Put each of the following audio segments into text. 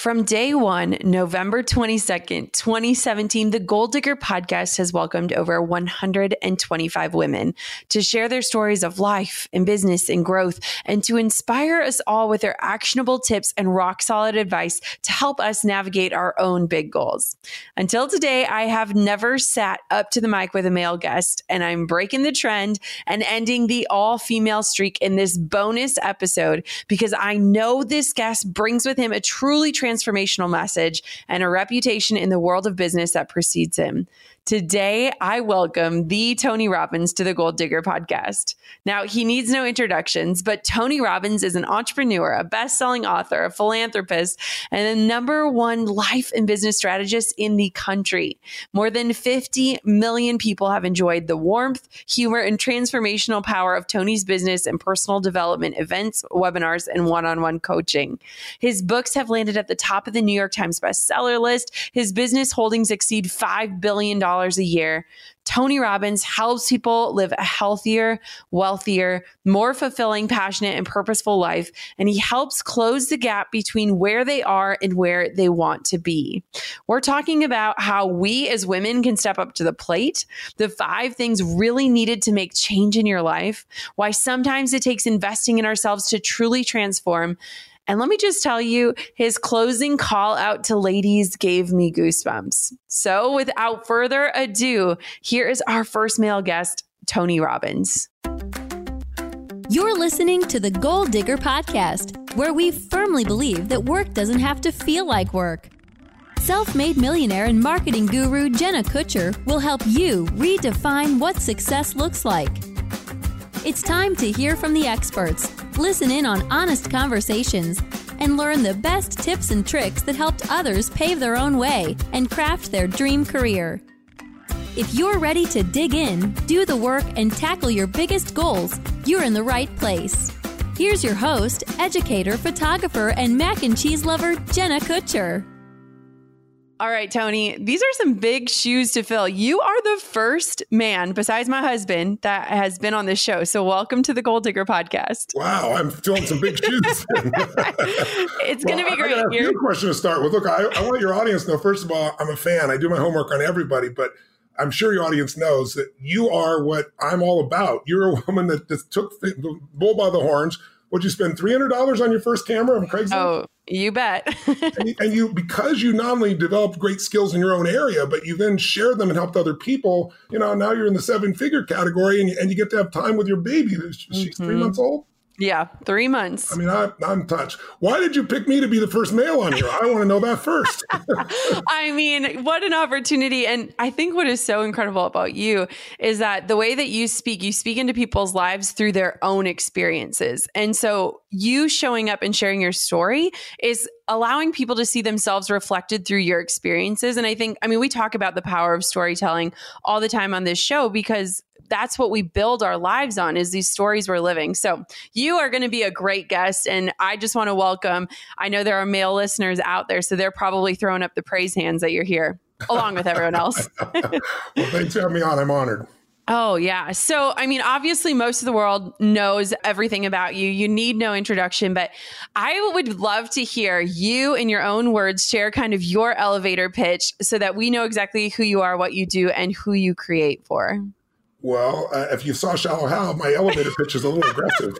From day one, November 22nd, 2017, the Goal Digger podcast has welcomed over 125 women to share their stories of life and business and growth and to inspire us all with their actionable tips and rock solid advice to help us navigate our own big goals. Until today, I have never sat up to the mic with a male guest, and I'm breaking the trend and ending the all-female streak in this bonus episode because I know this guest brings with him a truly transformational message and a reputation in the world of business that precedes him. Today, I welcome the Tony Robbins to the Goal Digger podcast. Now, he needs no introductions, but Tony Robbins is an entrepreneur, a best-selling author, a philanthropist, and the #1 life and business strategist in the country. More than 50 million people have enjoyed the warmth, humor, and transformational power of Tony's business and personal development events, webinars, and one-on-one coaching. His books have landed at the top of the New York Times bestseller list. His business holdings exceed $5 billion a year. Tony Robbins helps people live a healthier, wealthier, more fulfilling, passionate, and purposeful life. And he helps close the gap between where they are and where they want to be. We're talking about how we as women can step up to the plate, the 5 things really needed to make change in your life, why sometimes it takes investing in ourselves to truly transform. And let me just tell you, his closing call out to ladies gave me goosebumps. So without further ado, here is our first male guest, Tony Robbins. You're listening to the Goal Digger podcast, where we firmly believe that work doesn't have to feel like work. Self-made millionaire and marketing guru Jenna Kutcher will help you redefine what success looks like. It's time to hear from the experts, listen in on honest conversations, and learn the best tips and tricks that helped others pave their own way and craft their dream career. If you're ready to dig in, do the work, and tackle your biggest goals, you're in the right place. Here's your host, educator, photographer, and mac and cheese lover, Jenna Kutcher. All right, Tony, these are some big shoes to fill. You are the first man, besides my husband, that has been on this show. So welcome to the Goal Digger podcast. Wow, I'm filling some big shoes. It's going to be great. I got a few questions to start with. Look, I want your audience to know, first of all, I'm a fan. I do my homework on everybody, but I'm sure your audience knows that you are what I'm all about. You're a woman that just took the bull by the horns. Would you spend $300 on your first camera on Craigslist? Oh, you bet. and you, because you not only developed great skills in your own area, but you then shared them and helped other people. You know, now you're in the 7-figure category, and you get to have time with your baby. She's 3 months old. Yeah, 3 months. I mean, I'm touched. Why did you pick me to be the first male on here? I want to know that first. I mean, what an opportunity. And I think what is so incredible about you is that the way that you speak into people's lives through their own experiences. And so you showing up and sharing your story is allowing people to see themselves reflected through your experiences. And I think, we talk about the power of storytelling all the time on this show because that's what we build our lives on, is these stories we're living. So you are going to be a great guest. And I just want to welcome, I know there are male listeners out there, so they're probably throwing up the praise hands that you're here along with everyone else. Well, thanks for having me on. I'm honored. Oh, yeah. So, obviously most of the world knows everything about you. You need no introduction, but I would love to hear you in your own words share kind of your elevator pitch so that we know exactly who you are, what you do, and who you create for. Well, if you saw Shallow Hal, my elevator pitch is a little aggressive.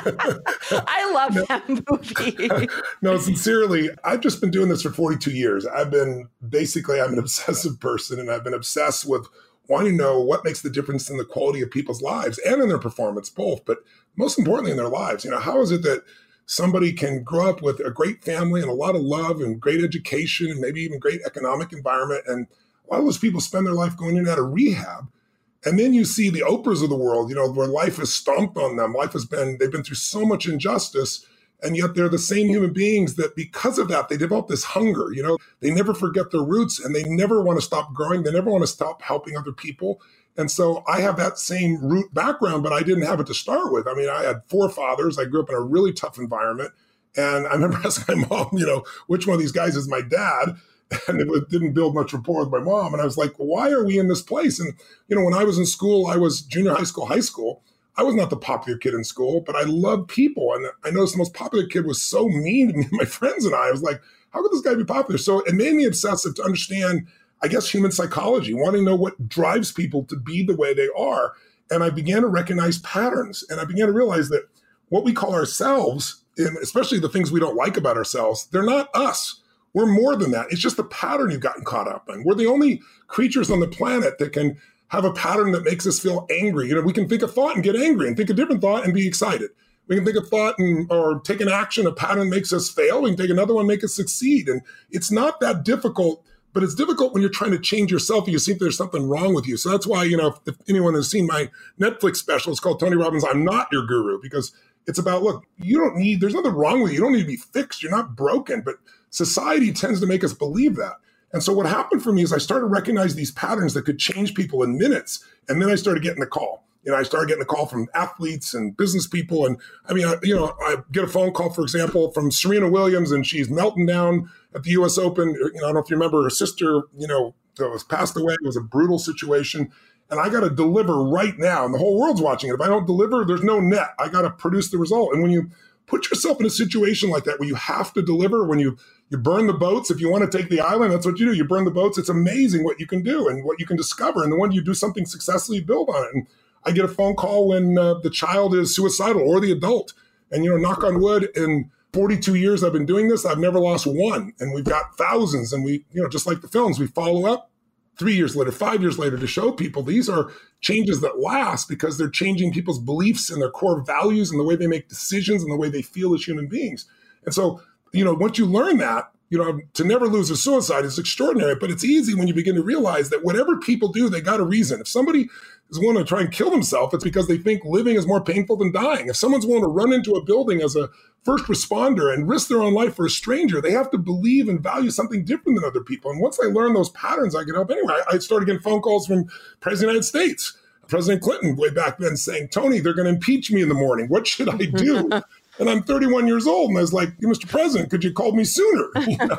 I love that movie. No, sincerely, I've just been doing this for 42 years. I'm an obsessive person, and I've been obsessed with wanting to know what makes the difference in the quality of people's lives and in their performance, both, but most importantly in their lives. You know, how is it that somebody can grow up with a great family and a lot of love and great education and maybe even great economic environment, and a lot of those people spend their life going in and out of rehab? And then you see the Oprahs of the world, where life has stomped on them. They've been through so much injustice, and yet they're the same human beings that because of that, they develop this hunger. They never forget their roots, and they never want to stop growing. They never want to stop helping other people. And so I have that same root background, but I didn't have it to start with. I had 4 fathers. I grew up in a really tough environment. And I remember asking my mom, which one of these guys is my dad? And it didn't build much rapport with my mom. And I was like, why are we in this place? And, when I was in school, I was junior high school. I was not the popular kid in school, but I loved people. And I noticed the most popular kid was so mean to me and my friends and I. I was like, how could this guy be popular? So it made me obsessive to understand, I guess, human psychology, wanting to know what drives people to be the way they are. And I began to recognize patterns. And I began to realize that what we call ourselves, and especially the things we don't like about ourselves, they're not us. We're more than that. It's just the pattern you've gotten caught up in. We're the only creatures on the planet that can have a pattern that makes us feel angry. We can think a thought and get angry, and think a different thought and be excited. We can think a thought or take an action, a pattern makes us fail. We can take another one, make us succeed. And it's not that difficult, but it's difficult when you're trying to change yourself and you see if there's something wrong with you. So that's why, if anyone has seen my Netflix special, it's called Tony Robbins, I'm Not Your Guru, because it's about, look, there's nothing wrong with you. You don't need to be fixed. You're not broken. But society tends to make us believe that. And so what happened for me is I started recognizing these patterns that could change people in minutes. And then I started getting the call. I started getting a call from athletes and business people. And I get a phone call, for example, from Serena Williams, and she's melting down at the US Open. I don't know if you remember her sister, that was passed away. It was a brutal situation. And I got to deliver right now. And the whole world's watching it. If I don't deliver, there's no net. I got to produce the result. And when you put yourself in a situation like that, where you have to deliver, when you burn the boats, if you want to take the island, that's what you do. You burn the boats. It's amazing what you can do and what you can discover. And the when you do something successfully, you build on it. And I get a phone call when the child is suicidal or the adult. And, knock on wood, in 42 years I've been doing this, I've never lost one. And we've got thousands. And we, just like the films, we follow up 3 years later, 5 years later, to show people these are changes that last, because they're changing people's beliefs and their core values and the way they make decisions and the way they feel as human beings. And so, once you learn that, to never lose a suicide is extraordinary, but it's easy when you begin to realize that whatever people do, they got a reason. If somebody is willing to try and kill themselves, it's because they think living is more painful than dying. If someone's willing to run into a building as a first responder and risk their own life for a stranger, they have to believe and value something different than other people. And once I learned those patterns, I could help anyway. I started getting phone calls from President of the United States, President Clinton, way back then, saying, Tony, they're going to impeach me in the morning. What should I do? And I'm 31 years old. And I was like, Mr. President, could you call me sooner?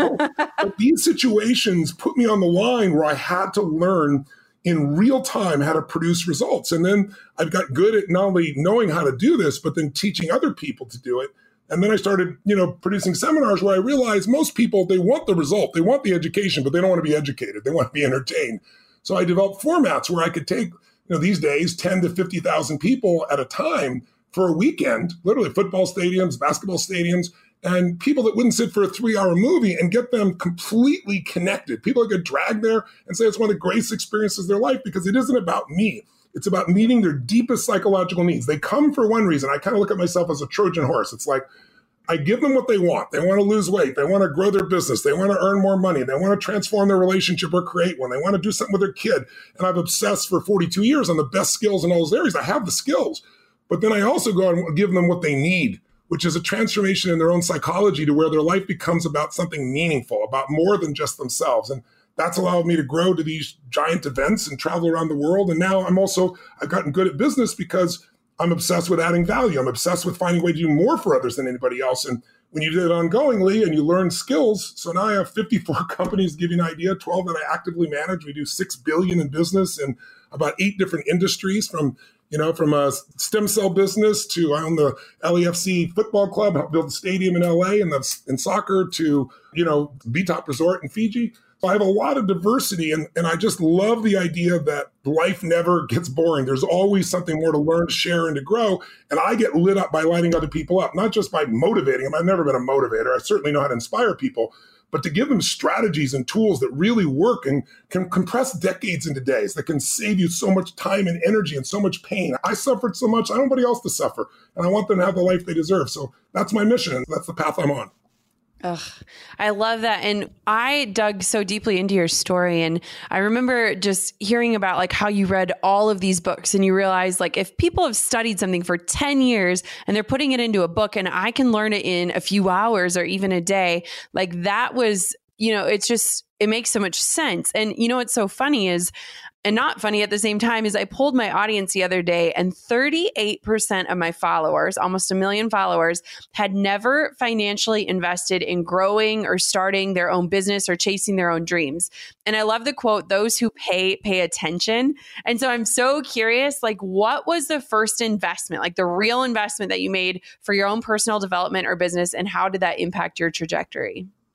But these situations put me on the line where I had to learn in real time how to produce results. And then I've got good at not only knowing how to do this, but then teaching other people to do it. And then I started, producing seminars where I realized most people, they want the result. They want the education, but they don't want to be educated. They want to be entertained. So I developed formats where I could take, these days, 10 to 50,000 people at a time for a weekend, literally football stadiums, basketball stadiums, and people that wouldn't sit for a 3-hour movie, and get them completely connected. People that could drag there and say it's one of the greatest experiences of their life, because it isn't about me. It's about meeting their deepest psychological needs. They come for one reason. I kind of look at myself as a Trojan horse. It's like, I give them what they want. They want to lose weight. They want to grow their business. They want to earn more money. They want to transform their relationship or create one. They want to do something with their kid. And I've obsessed for 42 years on the best skills in all those areas. I have the skills. But then I also go and give them what they need, which is a transformation in their own psychology to where their life becomes about something meaningful, about more than just themselves. And that's allowed me to grow to these giant events and travel around the world. And now I've gotten good at business because I'm obsessed with adding value. I'm obsessed with finding a way to do more for others than anybody else. And when you do it ongoingly and you learn skills, so now I have 54 companies, to give you an idea, 12 that I actively manage. We do $6 billion in business in about 8 different industries, from a stem cell business to I own the LAFC football club, helped build a stadium in LA, and in soccer to, B-Top Resort in Fiji. So I have a lot of diversity, and I just love the idea that life never gets boring. There's always something more to learn, share, and to grow. And I get lit up by lighting other people up, not just by motivating them. I've never been a motivator. I certainly know how to inspire people, but to give them strategies and tools that really work and can compress decades into days, that can save you so much time and energy and so much pain. I suffered so much. I don't want anybody else to suffer. And I want them to have the life they deserve. So that's my mission. And that's the path I'm on. Ugh, I love that. And I dug so deeply into your story. And I remember just hearing about like how you read all of these books and you realize like if people have studied something for 10 years and they're putting it into a book and I can learn it in a few hours or even a day, like that was, it makes so much sense. And what's so funny is, and not funny at the same time, is I polled my audience the other day and 38% of my followers, almost 1 million followers, had never financially invested in growing or starting their own business or chasing their own dreams. And I love the quote, those who pay attention. And so I'm so curious, like what was the first investment, like the real investment that you made for your own personal development or business, and how did that impact your trajectory?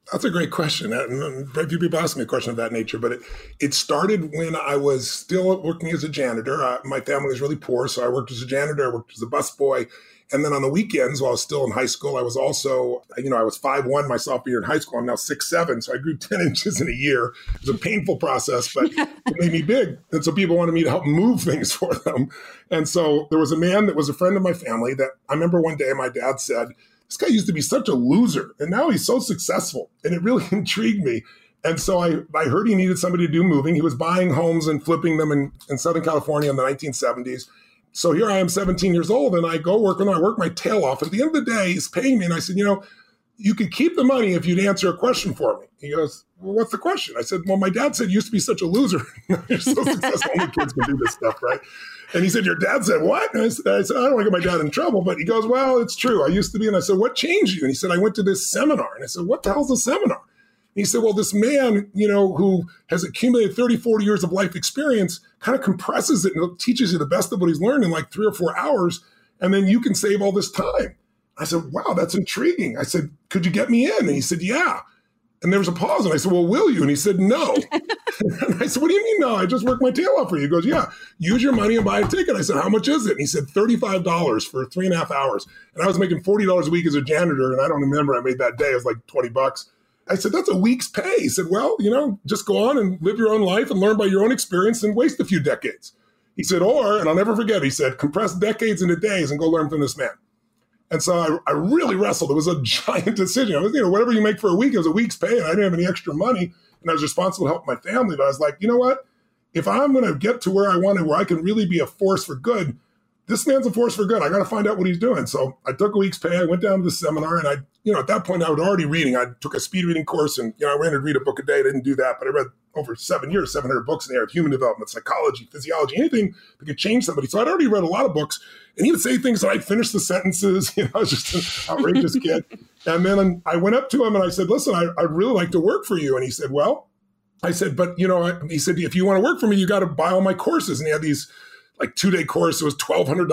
That's a great question. Very few people ask me a question of that nature, but it started when I was still working as a janitor. My family was really poor, so I worked as a janitor, I worked as a busboy. And then on the weekends, while I was still in high school, I was also, I was 5'1" my sophomore year in high school. I'm now 6'7", so I grew 10 inches in a year. It was a painful process, but it made me big. And so people wanted me to help move things for them. And so there was a man that was a friend of my family that I remember one day my dad said, this guy used to be such a loser, and now he's so successful. And it really intrigued me. And so I heard he needed somebody to do moving. He was buying homes and flipping them in Southern California in the 1970s. So here I am, 17 years old, and I go work and I work my tail off. At the end of the day, he's paying me. And I said, you could keep the money if you'd answer a question for me. He goes, well, what's the question? I said, well, my dad said you used to be such a loser. You're so successful. Only kids can do this stuff, right? And he said, your dad said, what? And I said, I don't want to get my dad in trouble. But he goes, well, it's true. I used to be. And I said, what changed you? And he said, I went to this seminar. And I said, what the hell's a seminar? And he said, well, this man, who has accumulated 30, 40 years of life experience kind of compresses it and teaches you the best of what he's learned in like 3 or 4 hours. And then you can save all this time. I said, wow, that's intriguing. I said, could you get me in? And he said, yeah. And there was a pause. And I said, well, will you? And he said, no. And I said, what do you mean no? I just worked my tail off for you. He goes, yeah, use your money and buy a ticket. I said, how much is it? And he said, $35 for 3.5 hours. And I was making $40 a week as a janitor. And I don't remember I made that day. It was like $20. I said, that's a week's pay. He said, well, just go on and live your own life and learn by your own experience and waste a few decades. He said, and I'll never forget, he said, compress decades into days and go learn from this man. And so I really wrestled. It was a giant decision. I was, whatever you make for a week, it was a week's pay, and I didn't have any extra money, and I was responsible to help my family. But I was like, you know what? If I'm going to get to where I want to, where I can really be a force for good, this man's a force for good. I got to find out what he's doing. So I took a week's pay. I went down to the seminar, and at that point, I was already reading. I took a speed reading course, and I ran to read a book a day. I didn't do that, but I read over 7 years, 700 books in the area of human development, psychology, physiology, anything that could change somebody. So I'd already read a lot of books, and he would say things, and I'd finish the sentences. I was just an outrageous kid. And then I went up to him, and I said, listen, I'd really like to work for you. And he said, well, I said, but, he said, if you want to work for me, you got to buy all my courses. And he had these like 2-day course. It was $1,200,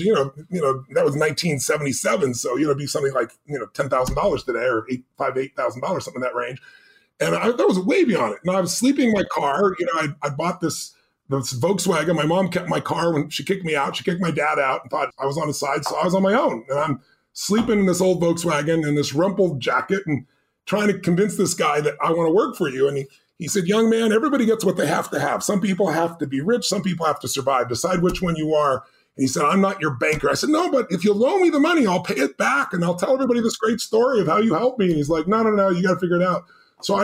that was 1977. So, it'd be something like, $10,000 today, or $8,000, something in that range. And that was way beyond it. And I was sleeping in my car. I bought this Volkswagen. My mom kept my car when she kicked me out. She kicked my dad out and thought I was on his side. So I was on my own. And I'm sleeping in this old Volkswagen in this rumpled jacket and trying to convince this guy that I want to work for you. And he said, young man, everybody gets what they have to have. Some people have to be rich. Some people have to survive. Decide which one you are. And he said, I'm not your banker. I said, no, but if you'll loan me the money, I'll pay it back. And I'll tell everybody this great story of how you helped me. And he's like, no, you got to figure it out. So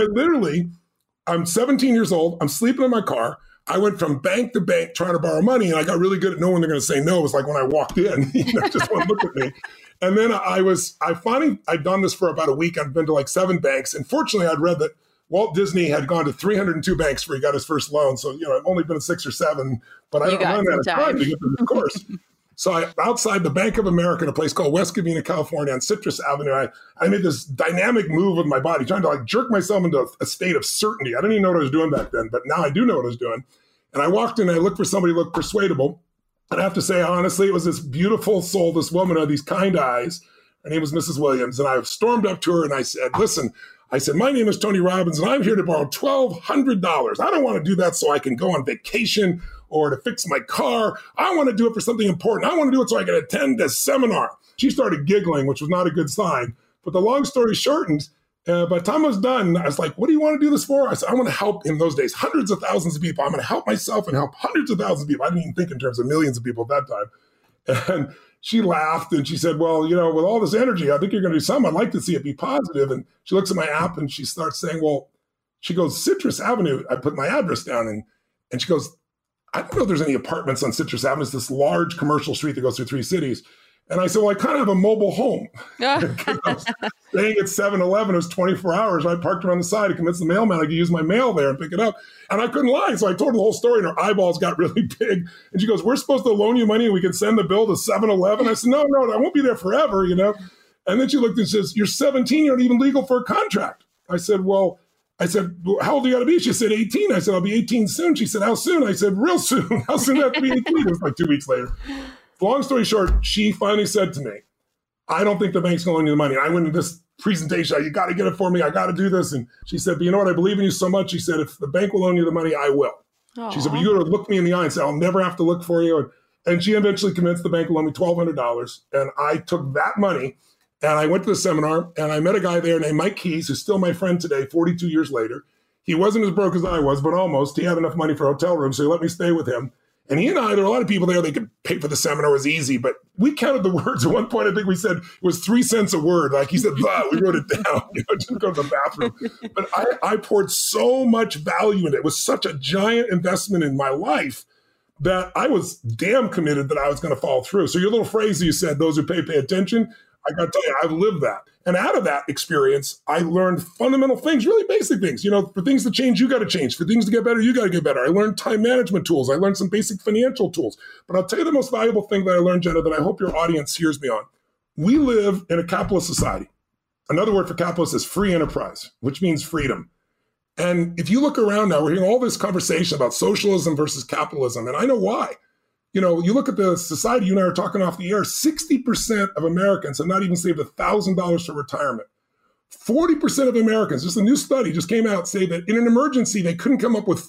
I'm 17 years old. I'm sleeping in my car. I went from bank to bank trying to borrow money, and I got really good at knowing when they're going to say no. It was like when I walked in, just one look at me. And then I'd done this for about a week. I'd been to like 7 banks. And fortunately, I'd read that Walt Disney had gone to 302 banks where he got his first loan. So, I've only been to 6 or 7, but I don't run out of time to get to the course. So outside the Bank of America, in a place called West Covina, California, on Citrus Avenue, I made this dynamic move with my body, trying to like jerk myself into a state of certainty. I didn't even know what I was doing back then, but now I do know what I was doing. And I walked in, and I looked for somebody who looked persuadable. And I have to say, honestly, it was this beautiful soul, this woman with these kind eyes. Her name was Mrs. Williams. And I stormed up to her and I said, listen, my name is Tony Robbins, and I'm here to borrow $1,200. I don't want to do that so I can go on vacation or to fix my car. I want to do it for something important. I want to do it so I can attend a seminar. She started giggling, which was not a good sign. But the long story shortened, by the time I was done, I was like, what do you want to do this for? I said, I want to help, in those days, hundreds of thousands of people. I'm going to help myself and help hundreds of thousands of people. I didn't even think in terms of millions of people at that time. And she laughed and she said, well, with all this energy, I think you're going to do something. I'd like to see it be positive. And she looks at my app and she starts saying, she goes, Citrus Avenue. I put my address down and she goes, I don't know if there's any apartments on Citrus Avenue. It's this large commercial street that goes through 3 cities. And I said, well, I kind of have a mobile home. I was staying at 7-Eleven. It was 24 hours. I parked around the side to convince the mailman I could use my mail there and pick it up. And I couldn't lie. So I told her the whole story, and her eyeballs got really big. And she goes, we're supposed to loan you money and we can send the bill to 7-Eleven. I said, no, I won't be there forever, And then she looked and says, you're 17. You're not even legal for a contract. I said, how old do you got to be? She said, 18. I said, I'll be 18 soon. She said, how soon? I said, real soon. How soon do I have to be 18? It was like 2 weeks later. Long story short, she finally said to me, I don't think the bank's going to loan you the money. I went into this presentation. You got to get it for me. I got to do this. And she said, but you know what? I believe in you so much. She said, if the bank will loan you the money, I will. Aww. She said, but you got to look me in the eye and say, I'll never have to look for you. And she eventually convinced the bank to loan me $1,200. And I took that money and I went to the seminar and I met a guy there named Mike Keys, who's still my friend today, 42 years later. He wasn't as broke as I was, but almost. He had enough money for a hotel room, so he let me stay with him. And he and I, there were a lot of people there, they could pay for the seminar, it was easy, but we counted the words. At one point, I think we said it was 3 cents a word. Like he said, blah, we wrote it down, just go to the bathroom. But I poured so much value in it. It was such a giant investment in my life that I was damn committed that I was going to follow through. So your little phrase that you said, those who pay attention, I got to tell you, I've lived that. And out of that experience, I learned fundamental things, really basic things. You know, for things to change, you got to change. For things to get better, you got to get better. I learned time management tools. I learned some basic financial tools. But I'll tell you the most valuable thing that I learned, Jenna, that I hope your audience hears me on. We live in a capitalist society. Another word for capitalist is free enterprise, which means freedom. And if you look around now, we're hearing all this conversation about socialism versus capitalism. And I know why. You know, you look at the society, you and I are talking off the air, 60% of Americans have not even saved $1,000 for retirement. 40% of Americans, just a new study just came out, say that in an emergency, they couldn't come up with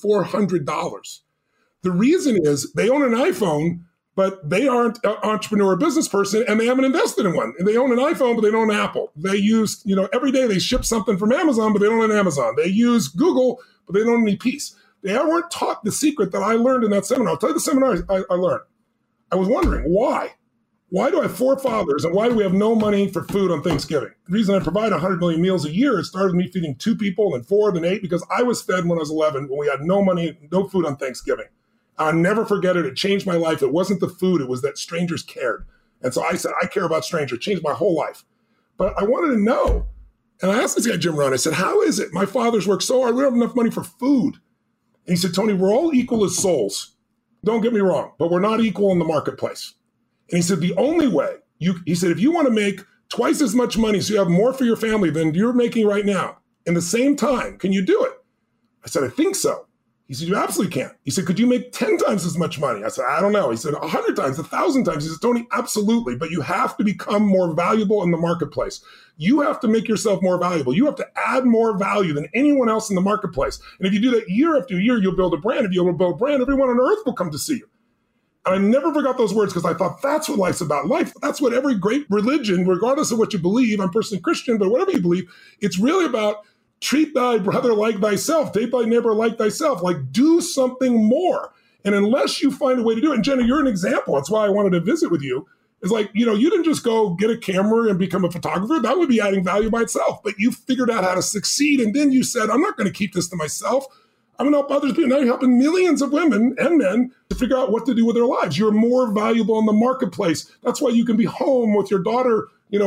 $400. The reason is they own an iPhone, but they aren't an entrepreneur or business person, and they haven't invested in one. And they own an iPhone, but they don't own Apple. They use, you know, every day they ship something from Amazon, but they don't own Amazon. They use Google, but they don't own any piece. They weren't taught the secret that I learned in that seminar. I'll tell you the seminar I learned. I was wondering, why? Why do I have 4 fathers, and why do we have no money for food on Thanksgiving? The reason I provide 100 million meals a year, it started with me feeding 2 people, then 4, then 8, because I was fed when I was 11, when we had no money, no food on Thanksgiving. I'll never forget it. It changed my life. It wasn't the food. It was that strangers cared. And so I said, I care about strangers. It changed my whole life. But I wanted to know. And I asked this guy, Jim Rohn, I said, how is it? My father's worked so hard. We don't have enough money for food. And he said, Tony, we're all equal as souls. Don't get me wrong, but we're not equal in the marketplace. And he said, the only way, he said, if you want to make twice as much money so you have more for your family than you're making right now, in the same time, can you do it? I said, I think so. He said, you absolutely can't. He said, could you make 10 times as much money? I said, I don't know. He said, 100 times, 1,000 times. He said, Tony, absolutely. But you have to become more valuable in the marketplace. You have to make yourself more valuable. You have to add more value than anyone else in the marketplace. And if you do that year after year, you'll build a brand. If you'll build a brand, everyone on earth will come to see you. And I never forgot those words because I thought that's what life's about. Life, that's what every great religion, regardless of what you believe, I'm personally Christian, but whatever you believe, it's really about treat thy brother like thyself, treat thy neighbor like thyself, like do something more. And unless you find a way to do it, and Jenna, you're an example. That's why I wanted to visit with you. It's like, you know, you didn't just go get a camera and become a photographer. That would be adding value by itself. But you figured out how to succeed. And then you said, I'm not going to keep this to myself. I'm going to help others. Now you're helping millions of women and men to figure out what to do with their lives. You're more valuable in the marketplace. That's why you can be home with your daughter,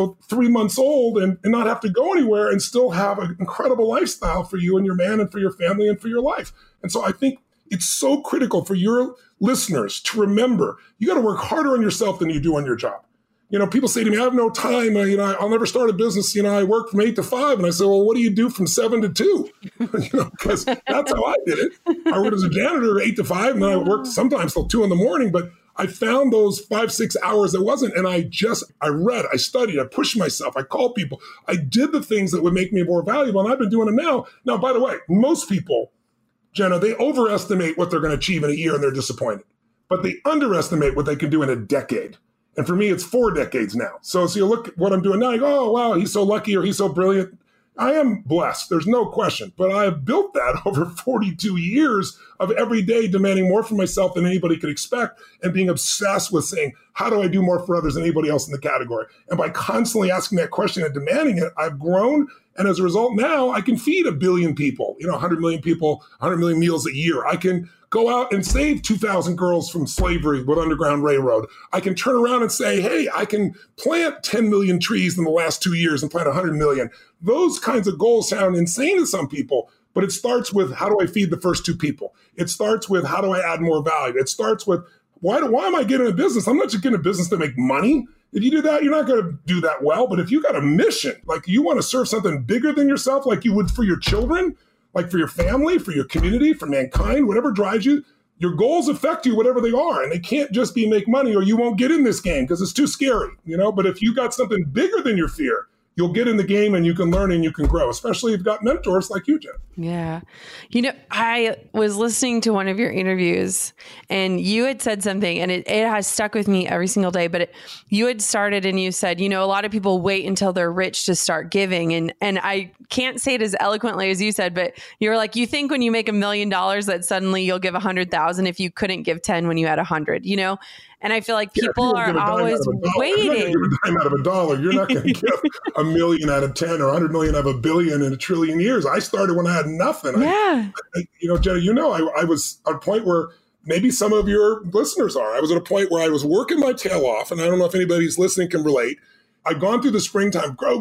3 months old and not have to go anywhere and still have an incredible lifestyle for you and your man and for your family and for your life. And so I think it's so critical for your listeners to remember you got to work harder on yourself than you do on your job. People say to me, I have no time. I'll never start a business. I work from 8 to 5. And I say, well, what do you do from 7 to 2? Because that's how I did it. I worked as a janitor 8 to 5, and then I worked sometimes till 2 in the morning. But I found those 5-6 hours it wasn't. And I read, I studied, I pushed myself, I called people. I did the things that would make me more valuable. And I've been doing them now. Now, by the way, most people, Jenna, they overestimate what they're going to achieve in a year and they're disappointed. But they underestimate what they can do in a decade. And for me, it's 4 decades now. So you look at what I'm doing now, you go, oh, wow, he's so lucky or he's so brilliant. I am blessed. There's no question. But I have built that over 42 years of every day demanding more for myself than anybody could expect and being obsessed with saying, how do I do more for others than anybody else in the category? And by constantly asking that question and demanding it, I've grown. And as a result, now I can feed 1 billion people, 100 million people, 100 million meals a year. I can go out and save 2,000 girls from slavery with Underground Railroad. I can turn around and say, hey, I can plant 10 million trees in the last 2 years and plant 100 million. Those kinds of goals sound insane to some people, but it starts with how do I feed the first 2 people? It starts with how do I add more value? It starts with why am I getting a business? I'm not just getting a business to make money. If you do that, you're not going to do that well. But if you got a mission, like you want to serve something bigger than yourself, like you would for your children, like for your family, for your community, for mankind, whatever drives you, your goals affect you, whatever they are. And they can't just be make money or you won't get in this game because it's too scary, But if you got something bigger than your fear, you'll get in the game and you can learn and you can grow, especially if you've got mentors like you, Jen. Yeah. I was listening to one of your interviews and you had said something and it has stuck with me every single day, but you had started and you said, a lot of people wait until they're rich to start giving. And I can't say it as eloquently as you said, but you were like, you think when you make $1 million that suddenly you'll give 100,000 if you couldn't give 10 when you had 100, And I feel like people are always waiting. You're not going to give a dime out of a dollar. You're not going to give $1 million out of 10 or 100 million out of $1 billion in a trillion years. I started when I had nothing. Yeah. Jenna, I was at a point where maybe some of your listeners are. I was at a point where I was working my tail off, and I don't know if anybody's listening can relate. I'd gone through the springtime, grow,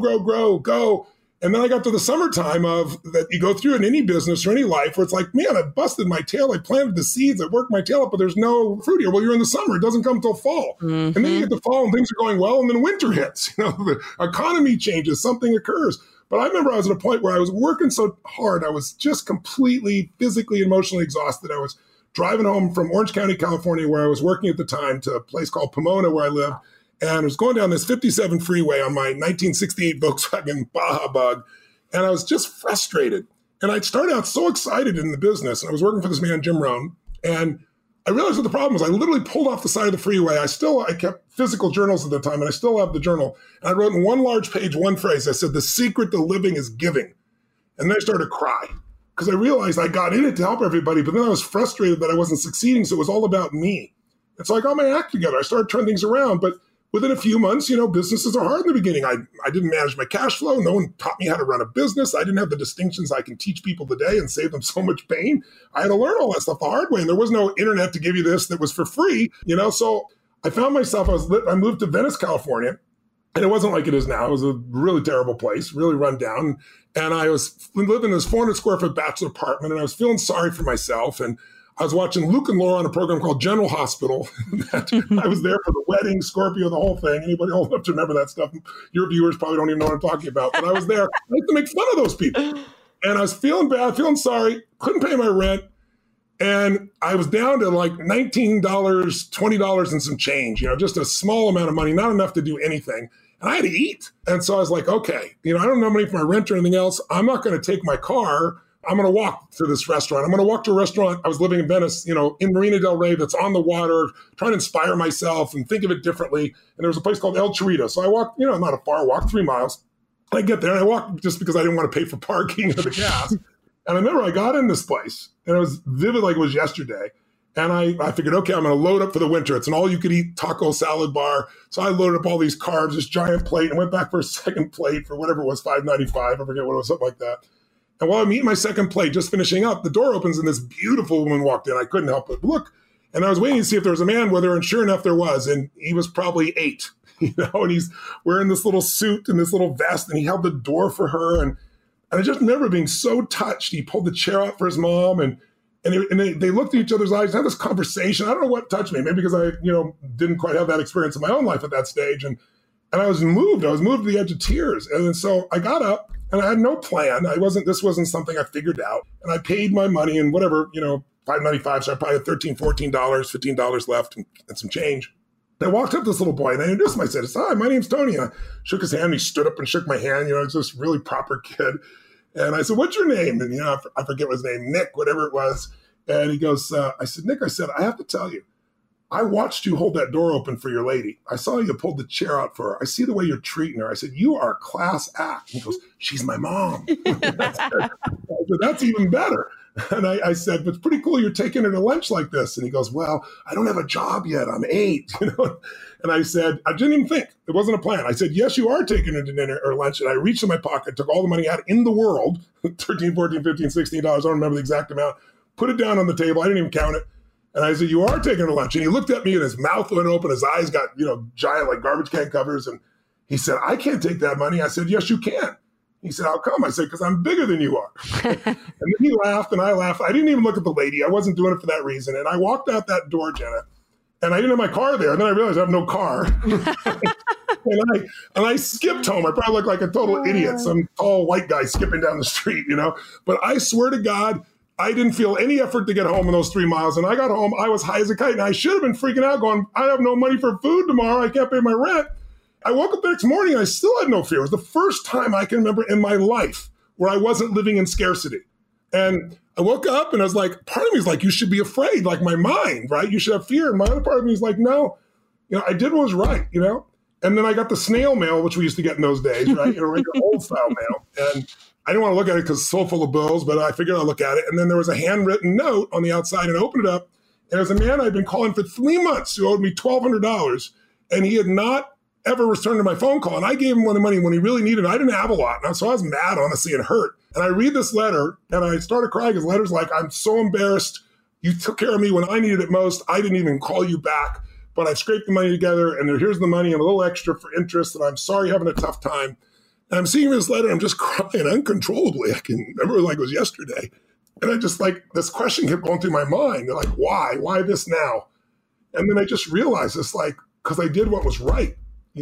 go. And then I got to the summertime of that you go through in any business or any life where it's like, man, I busted my tail. I planted the seeds. I worked my tail up, but there's no fruit here. Well, you're in the summer. It doesn't come till fall. Mm-hmm. And then you get to fall and things are going well. And then winter hits, the economy changes, something occurs. But I remember I was at a point where I was working so hard. I was just completely physically, emotionally exhausted. I was driving home from Orange County, California, where I was working at the time, to a place called Pomona where I lived. And I was going down this 57 freeway on my 1968 Volkswagen Baja Bug. And I was just frustrated. And I'd started out so excited in the business. And I was working for this man, Jim Rohn. And I realized what the problem was. I literally pulled off the side of the freeway. I kept physical journals at the time, and I still have the journal. And I wrote in one large page, one phrase. I said, "The secret to living is giving." And then I started to cry because I realized I got in it to help everybody. But then I was frustrated that I wasn't succeeding. So it was all about me. And so I got my act together. I started turning things around. But within a few months, businesses are hard in the beginning. I didn't manage my cash flow. No one taught me how to run a business. I didn't have the distinctions I can teach people today and save them so much pain. I had to learn all that stuff the hard way. And there was no internet to give you this that was for free, So I found myself, I moved to Venice, California. And it wasn't like it is now. It was a really terrible place, really run down. And I was living in this 400 square foot bachelor apartment, and I was feeling sorry for myself. And I was watching Luke and Laura on a program called General Hospital. I was there for the wedding, Scorpio, the whole thing. Anybody old enough to remember that stuff? Your viewers probably don't even know what I'm talking about. But I was there. I like to make fun of those people. And I was feeling bad, feeling sorry, couldn't pay my rent. And I was down to like $19, $20 and some change, just a small amount of money, not enough to do anything. And I had to eat. And so I was like, okay, I don't have money for my rent or anything else. I'm not going to take my car. I'm going to walk to this restaurant. I'm going to walk to a restaurant. I was living in Venice, in Marina del Rey, that's on the water, trying to inspire myself and think of it differently. And there was a place called El Chorrito. So I walked, not a far walk, 3 miles. I get there and I walked just because I didn't want to pay for parking or the gas. And I remember I got in this place and it was vivid like it was yesterday. And I figured, okay, I'm going to load up for the winter. It's an all-you-could-eat taco salad bar. So I loaded up all these carbs, this giant plate, and went back for a second plate for whatever it was, $5.95. I forget what it was, something like that. And while I'm eating my second plate, just finishing up, the door opens and this beautiful woman walked in. I couldn't help but look. And I was waiting to see if there was a man with her, and sure enough, there was. And he was probably 8, and he's wearing this little suit and this little vest, and he held the door for her. And I just remember being so touched. He pulled the chair out for his mom, and they looked at each other's eyes and had this conversation. I don't know what touched me, maybe because I, didn't quite have that experience in my own life at that stage. And I was moved. I was moved to the edge of tears. And then so I got up. And I had no plan. This wasn't something I figured out. And I paid my money and whatever, $5.95. So I probably had $13, $14, $15 left and some change. And I walked up to this little boy and I introduced myself. I said, "Hi, my name's Tony." And I shook his hand. And he stood up and shook my hand. It's this really proper kid. And I said, "What's your name?" And, I forget what his name, Nick, whatever it was. And he goes, I said, "Nick," I have to tell you, I watched you hold that door open for your lady. I saw you pulled the chair out for her. I see the way you're treating her." I said, "You are a class act." He goes, "She's my mom." I said, "That's even better." And I said, "But it's pretty cool you're taking her to lunch like this." And he goes, "Well, I don't have a job yet. I'm 8. And I said, I didn't even think. It wasn't a plan. I said, "Yes, you are taking her to dinner or lunch." And I reached in my pocket, took all the money I had in the world, $13, $14, $15, $16. I don't remember the exact amount. Put it down on the table. I didn't even count it. And I said, "You are taking her to lunch." And he looked at me and his mouth went open. His eyes got, giant like garbage can covers. And he said, "I can't take that money." I said, "Yes, you can." He said, "How come?" I said, "Because I'm bigger than you are." And then he laughed and I laughed. I didn't even look at the lady. I wasn't doing it for that reason. And I walked out that door, Jenna, and I didn't have my car there. And then I realized I have no car. and I skipped home. I probably looked like a total idiot, some tall white guy skipping down the street, But I swear to God, I didn't feel any effort to get home in those 3 miles. And I got home, I was high as a kite. And I should have been freaking out going, I have no money for food tomorrow. I can't pay my rent. I woke up the next morning and I still had no fear. It was the first time I can remember in my life where I wasn't living in scarcity. And I woke up and I was like, part of me is like, you should be afraid, like my mind, right? You should have fear. And my other part of me is like, no, I did what was right, And then I got the snail mail, which we used to get in those days, right? Regular old style mail. And I didn't want to look at it because it's so full of bills, but I figured I'd look at it. And then there was a handwritten note on the outside, and I opened it up. And it was a man I'd been calling for 3 months who owed me $1,200. And he had not ever returned to my phone call. And I gave him the money when he really needed it. I didn't have a lot. So I was mad, honestly, and hurt. And I read this letter and I started crying because the letter's like, I'm so embarrassed. You took care of me when I needed it most. I didn't even call you back, but I've scraped the money together and here's the money and a little extra for interest. And I'm sorry you're having a tough time. And I'm seeing this letter. I'm just crying uncontrollably. I can remember it like it was yesterday. And I just this question kept going through my mind. They're like, why? Why this now? And then I just realized it's because I did what was right.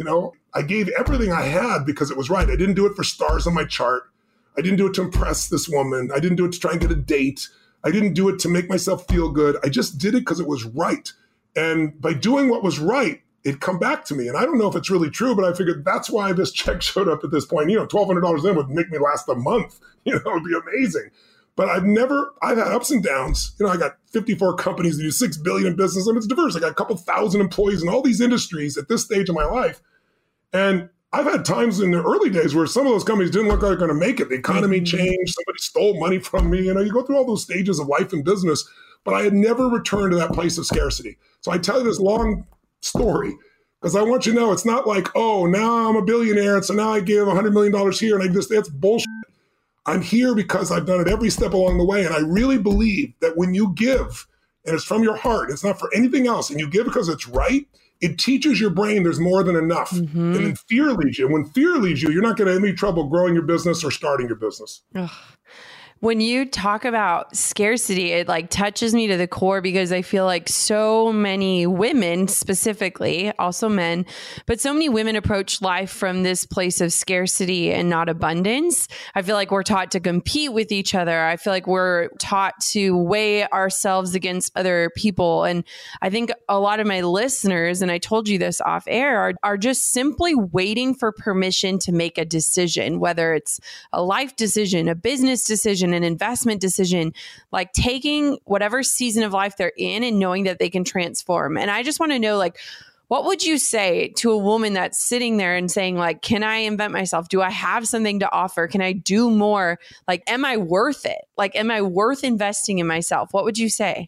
I gave everything I had because it was right. I didn't do it for stars on my chart. I didn't do it to impress this woman. I didn't do it to try and get a date. I didn't do it to make myself feel good. I just did it because it was right. And by doing what was right, it come back to me. And I don't know if it's really true, but I figured that's why this check showed up at this point. $1,200 then would make me last a month. It would be amazing. But I've had ups and downs. I got 54 companies that do $6 billion in business. It's diverse. I got a couple thousand employees in all these industries at this stage of my life. And I've had times in the early days where some of those companies didn't look like they're going to make it. The economy changed. Somebody stole money from me. You go through all those stages of life and business. But I had never returned to that place of scarcity. So I tell you this long story because I want you to know it's not like, oh, now I'm a billionaire. And so now I give $100 million here. And that's bullshit. I'm here because I've done it every step along the way. And I really believe that when you give, and it's from your heart, it's not for anything else, and you give because it's right, it teaches your brain there's more than enough. Mm-hmm. And then fear leaves you. When fear leaves you, you're not going to have any trouble growing your business or starting your business. Ugh. When you talk about scarcity, it touches me to the core because I feel like so many women specifically, also men, but so many women approach life from this place of scarcity and not abundance. I feel like we're taught to compete with each other. I feel like we're taught to weigh ourselves against other people. And I think a lot of my listeners, and I told you this off air, are just simply waiting for permission to make a decision, whether it's a life decision, a business decision, an investment decision, taking whatever season of life they're in and knowing that they can transform. And I just want to know, what would you say to a woman that's sitting there and saying, can I invent myself? Do I have something to offer? Can I do more? Am I worth it? Am I worth investing in myself? What would you say?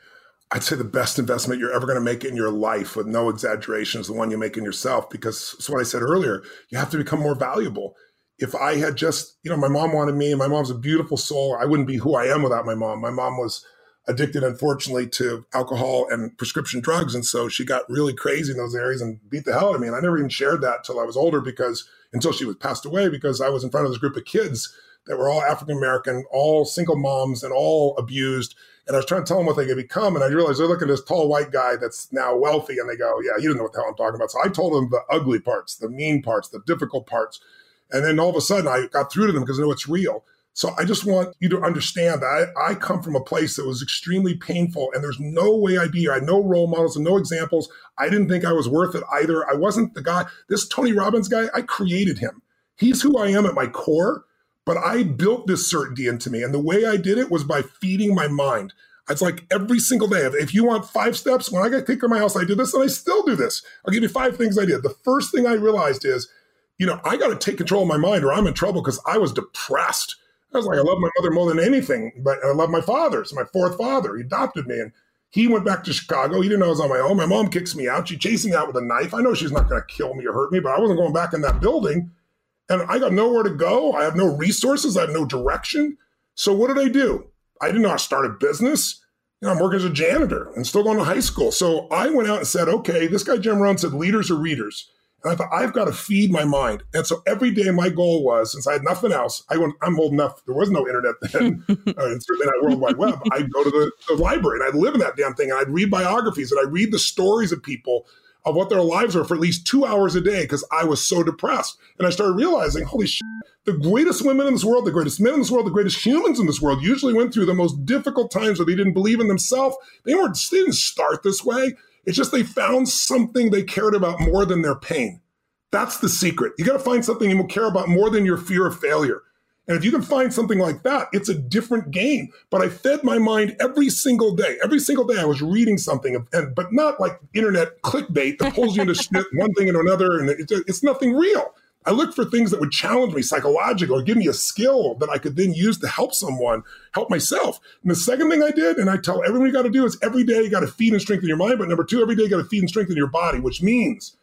I'd say the best investment you're ever going to make in your life, with no exaggeration, is the one you make in yourself, because it's what I said earlier, you have to become more valuable. If I had just, my mom wanted me, and my mom's a beautiful soul. I wouldn't be who I am without my mom. My mom was addicted, unfortunately, to alcohol and prescription drugs. And so she got really crazy in those areas and beat the hell out of me. And I never even shared that until I was older, until she was passed away, because I was in front of this group of kids that were all African-American, all single moms and all abused. And I was trying to tell them what they could become. And I realized they're looking at this tall white guy that's now wealthy. And they go, yeah, you don't know what the hell I'm talking about. So I told them the ugly parts, the mean parts, the difficult parts. And then all of a sudden I got through to them because I know it's real. So I just want you to understand that I come from a place that was extremely painful, and there's no way I'd be here. I had no role models and no examples. I didn't think I was worth it either. I wasn't the guy. This Tony Robbins guy, I created him. He's who I am at my core, but I built this certainty into me. And the way I did it was by feeding my mind. It's like every single day. If you want 5 steps, when I got kicked out of my house, I did this, and I still do this. I'll give you 5 things I did. The first thing I realized is, I got to take control of my mind or I'm in trouble, because I was depressed. I was like, I love my mother more than anything, but I love my father. It's my 4th father. He adopted me, and he went back to Chicago. He didn't know I was on my own. My mom kicks me out. She chased me out with a knife. I know she's not going to kill me or hurt me, but I wasn't going back in that building. And I got nowhere to go. I have no resources. I have no direction. So what did I do? I didn't know how to start a business. I'm working as a janitor and still going to high school. So I went out and said, okay, this guy Jim Rohn said leaders are readers. And I thought, I've got to feed my mind. And so every day my goal was, since I had nothing else, I'm old enough, there was no internet then, and certainly not World Wide Web. I'd go to the library and I'd live in that damn thing, and I'd read biographies and I'd read the stories of people, of what their lives were, for at least 2 hours a day, because I was so depressed. And I started realizing, holy shit, the greatest women in this world, the greatest men in this world, the greatest humans in this world usually went through the most difficult times where they didn't believe in themselves. They didn't start this way. It's just they found something they cared about more than their pain. That's the secret. You got to find something you will care about more than your fear of failure. And if you can find something like that, it's a different game. But I fed my mind every single day. Every single day I was reading something, but not like internet clickbait that pulls you into shit, one thing into another, and it's nothing real. I looked for things that would challenge me psychologically or give me a skill that I could then use to help someone, help myself. And the second thing I did, and I tell everyone you got to do, is every day you got to feed and strengthen your mind. But number two, every day you got to feed and strengthen your body, which means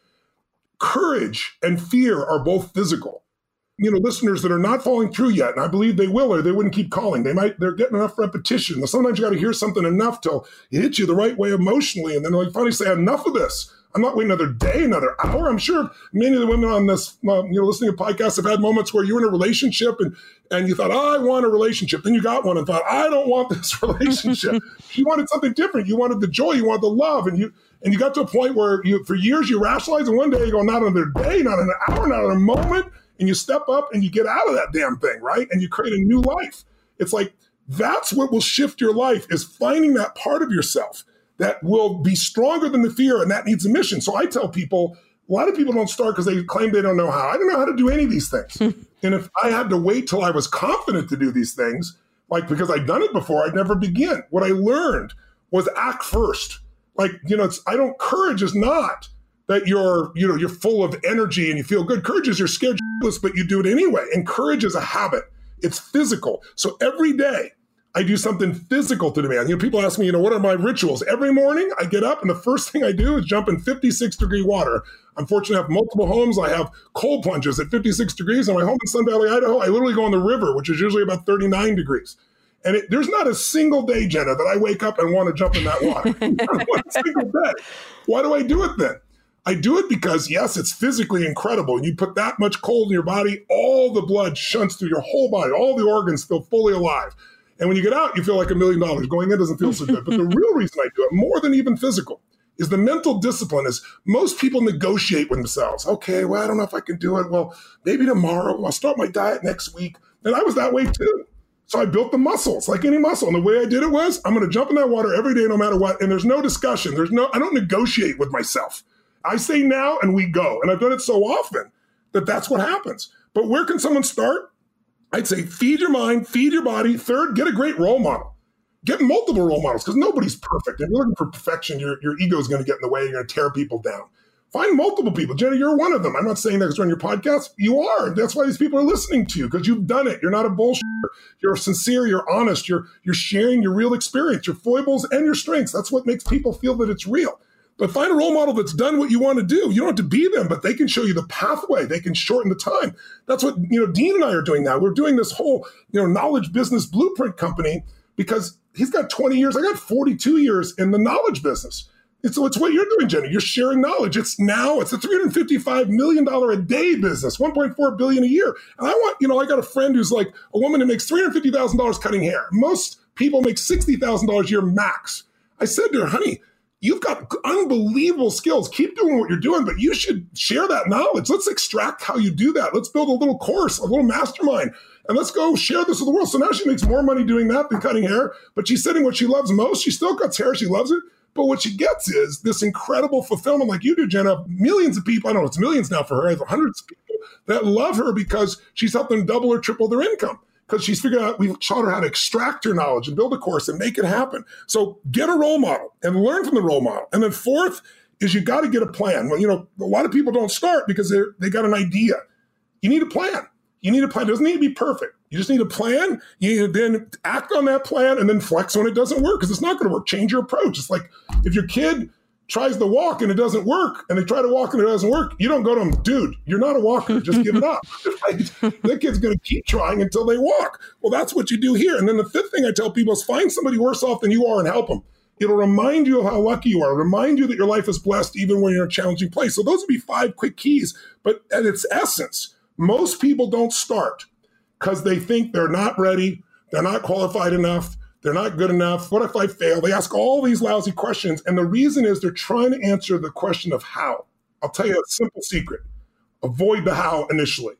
courage and fear are both physical. Listeners that are not following through yet, and I believe they will, or they wouldn't keep calling. They're getting enough repetition. Sometimes you got to hear something enough till it hits you the right way emotionally, and then they finally say, enough of this. I'm not waiting another day, another hour. I'm sure many of the women on this, listening to podcasts have had moments where you were in a relationship and you thought, I want a relationship. Then you got one and thought, I don't want this relationship. You wanted something different. You wanted the joy. You wanted the love. And you got to a point where for years you rationalized, and one day you go, not another day, not an hour, not a moment. And you step up and you get out of that damn thing, right? And you create a new life. It's like, that's what will shift your life, is finding that part of yourself that will be stronger than the fear, and that needs a mission. So I tell people, a lot of people don't start because they claim they don't know how. I don't know how to do any of these things. And if I had to wait till I was confident to do these things, because I'd done it before, I'd never begin. What I learned was act first. Courage is not that you're full of energy and you feel good. Courage is you're scared shitless, but you do it anyway. And courage is a habit. It's physical. So every day I do something physical to demand. People ask me, what are my rituals? Every morning I get up and the first thing I do is jump in 56-degree water. I'm fortunate to have multiple homes. I have cold plunges at 56 degrees. And my home in Sun Valley, Idaho, I literally go in the river, which is usually about 39 degrees. And there's not a single day, Jenna, that I wake up and want to jump in that water. Not one single day. Why do I do it then? I do it because, yes, it's physically incredible. And you put that much cold in your body, all the blood shunts through your whole body. All the organs feel fully alive. And when you get out, you feel like $1 million. Going in doesn't feel so good. But the real reason I do it, more than even physical, is the mental discipline. Is most people negotiate with themselves. Okay, well, I don't know if I can do it. Well, maybe tomorrow. I'll start my diet next week. And I was that way too. So I built the muscles, like any muscle. And the way I did it was, I'm going to jump in that water every day, no matter what. And there's no discussion. I don't negotiate with myself. I say now and we go. And I've done it so often that that's what happens. But where can someone start? I'd say feed your mind, feed your body. Third, get a great role model. Get multiple role models, because nobody's perfect. If you're looking for perfection, your ego is going to get in the way. You're going to tear people down. Find multiple people. Jenna, you're one of them. I'm not saying that because you're on your podcast. You are. That's why these people are listening to you, because you've done it. You're not a bullshitter. You're sincere. You're honest. You're sharing your real experience, your foibles and your strengths. That's what makes people feel that it's real. But find a role model that's done what you want to do. You don't have to be them, but they can show you the pathway. They can shorten the time. That's what Dean and I are doing now. We're doing this whole knowledge business blueprint company, because he's got 20 years. I got 42 years in the knowledge business. It's what you're doing, Jenny. You're sharing knowledge. It's a $355 million a day business, $1.4 billion a year. And I got a friend who's like a woman who makes $350,000 cutting hair. Most people make $60,000 a year max. I said to her, honey, you've got unbelievable skills. Keep doing what you're doing, but you should share that knowledge. Let's extract how you do that. Let's build a little course, a little mastermind, and let's go share this with the world. So now she makes more money doing that than cutting hair, but she's sitting what she loves most. She still cuts hair. She loves it. But what she gets is this incredible fulfillment, like you do, Jenna. Millions of people, I don't know, it's millions now for her. I have hundreds of people that love her because she's helped them double or triple their income. Because she's figured out, we've taught her how to extract her knowledge and build a course and make it happen. So get a role model and learn from the role model. And then fourth is you got to get a plan. Well, a lot of people don't start because they got an idea. You need a plan. It doesn't need to be perfect. You just need a plan. You need to then act on that plan and then flex when it doesn't work, because it's not going to work. Change your approach. It's like if your kid tries to walk and it doesn't work, and they try to walk and it doesn't work, you don't go to them, dude, you're not a walker, just give it up. Right? That kid's going to keep trying until they walk. Well, that's what you do here. And then the fifth thing I tell people is find somebody worse off than you are and help them. It'll remind you of how lucky you are. It'll remind you that your life is blessed even when you're in a challenging place. So those would be 5 quick keys. But at its essence, most people don't start because they think they're not ready, they're not qualified enough, they're not good enough. What if I fail? They ask all these lousy questions. And the reason is they're trying to answer the question of how. I'll tell you a simple secret. Avoid the how initially.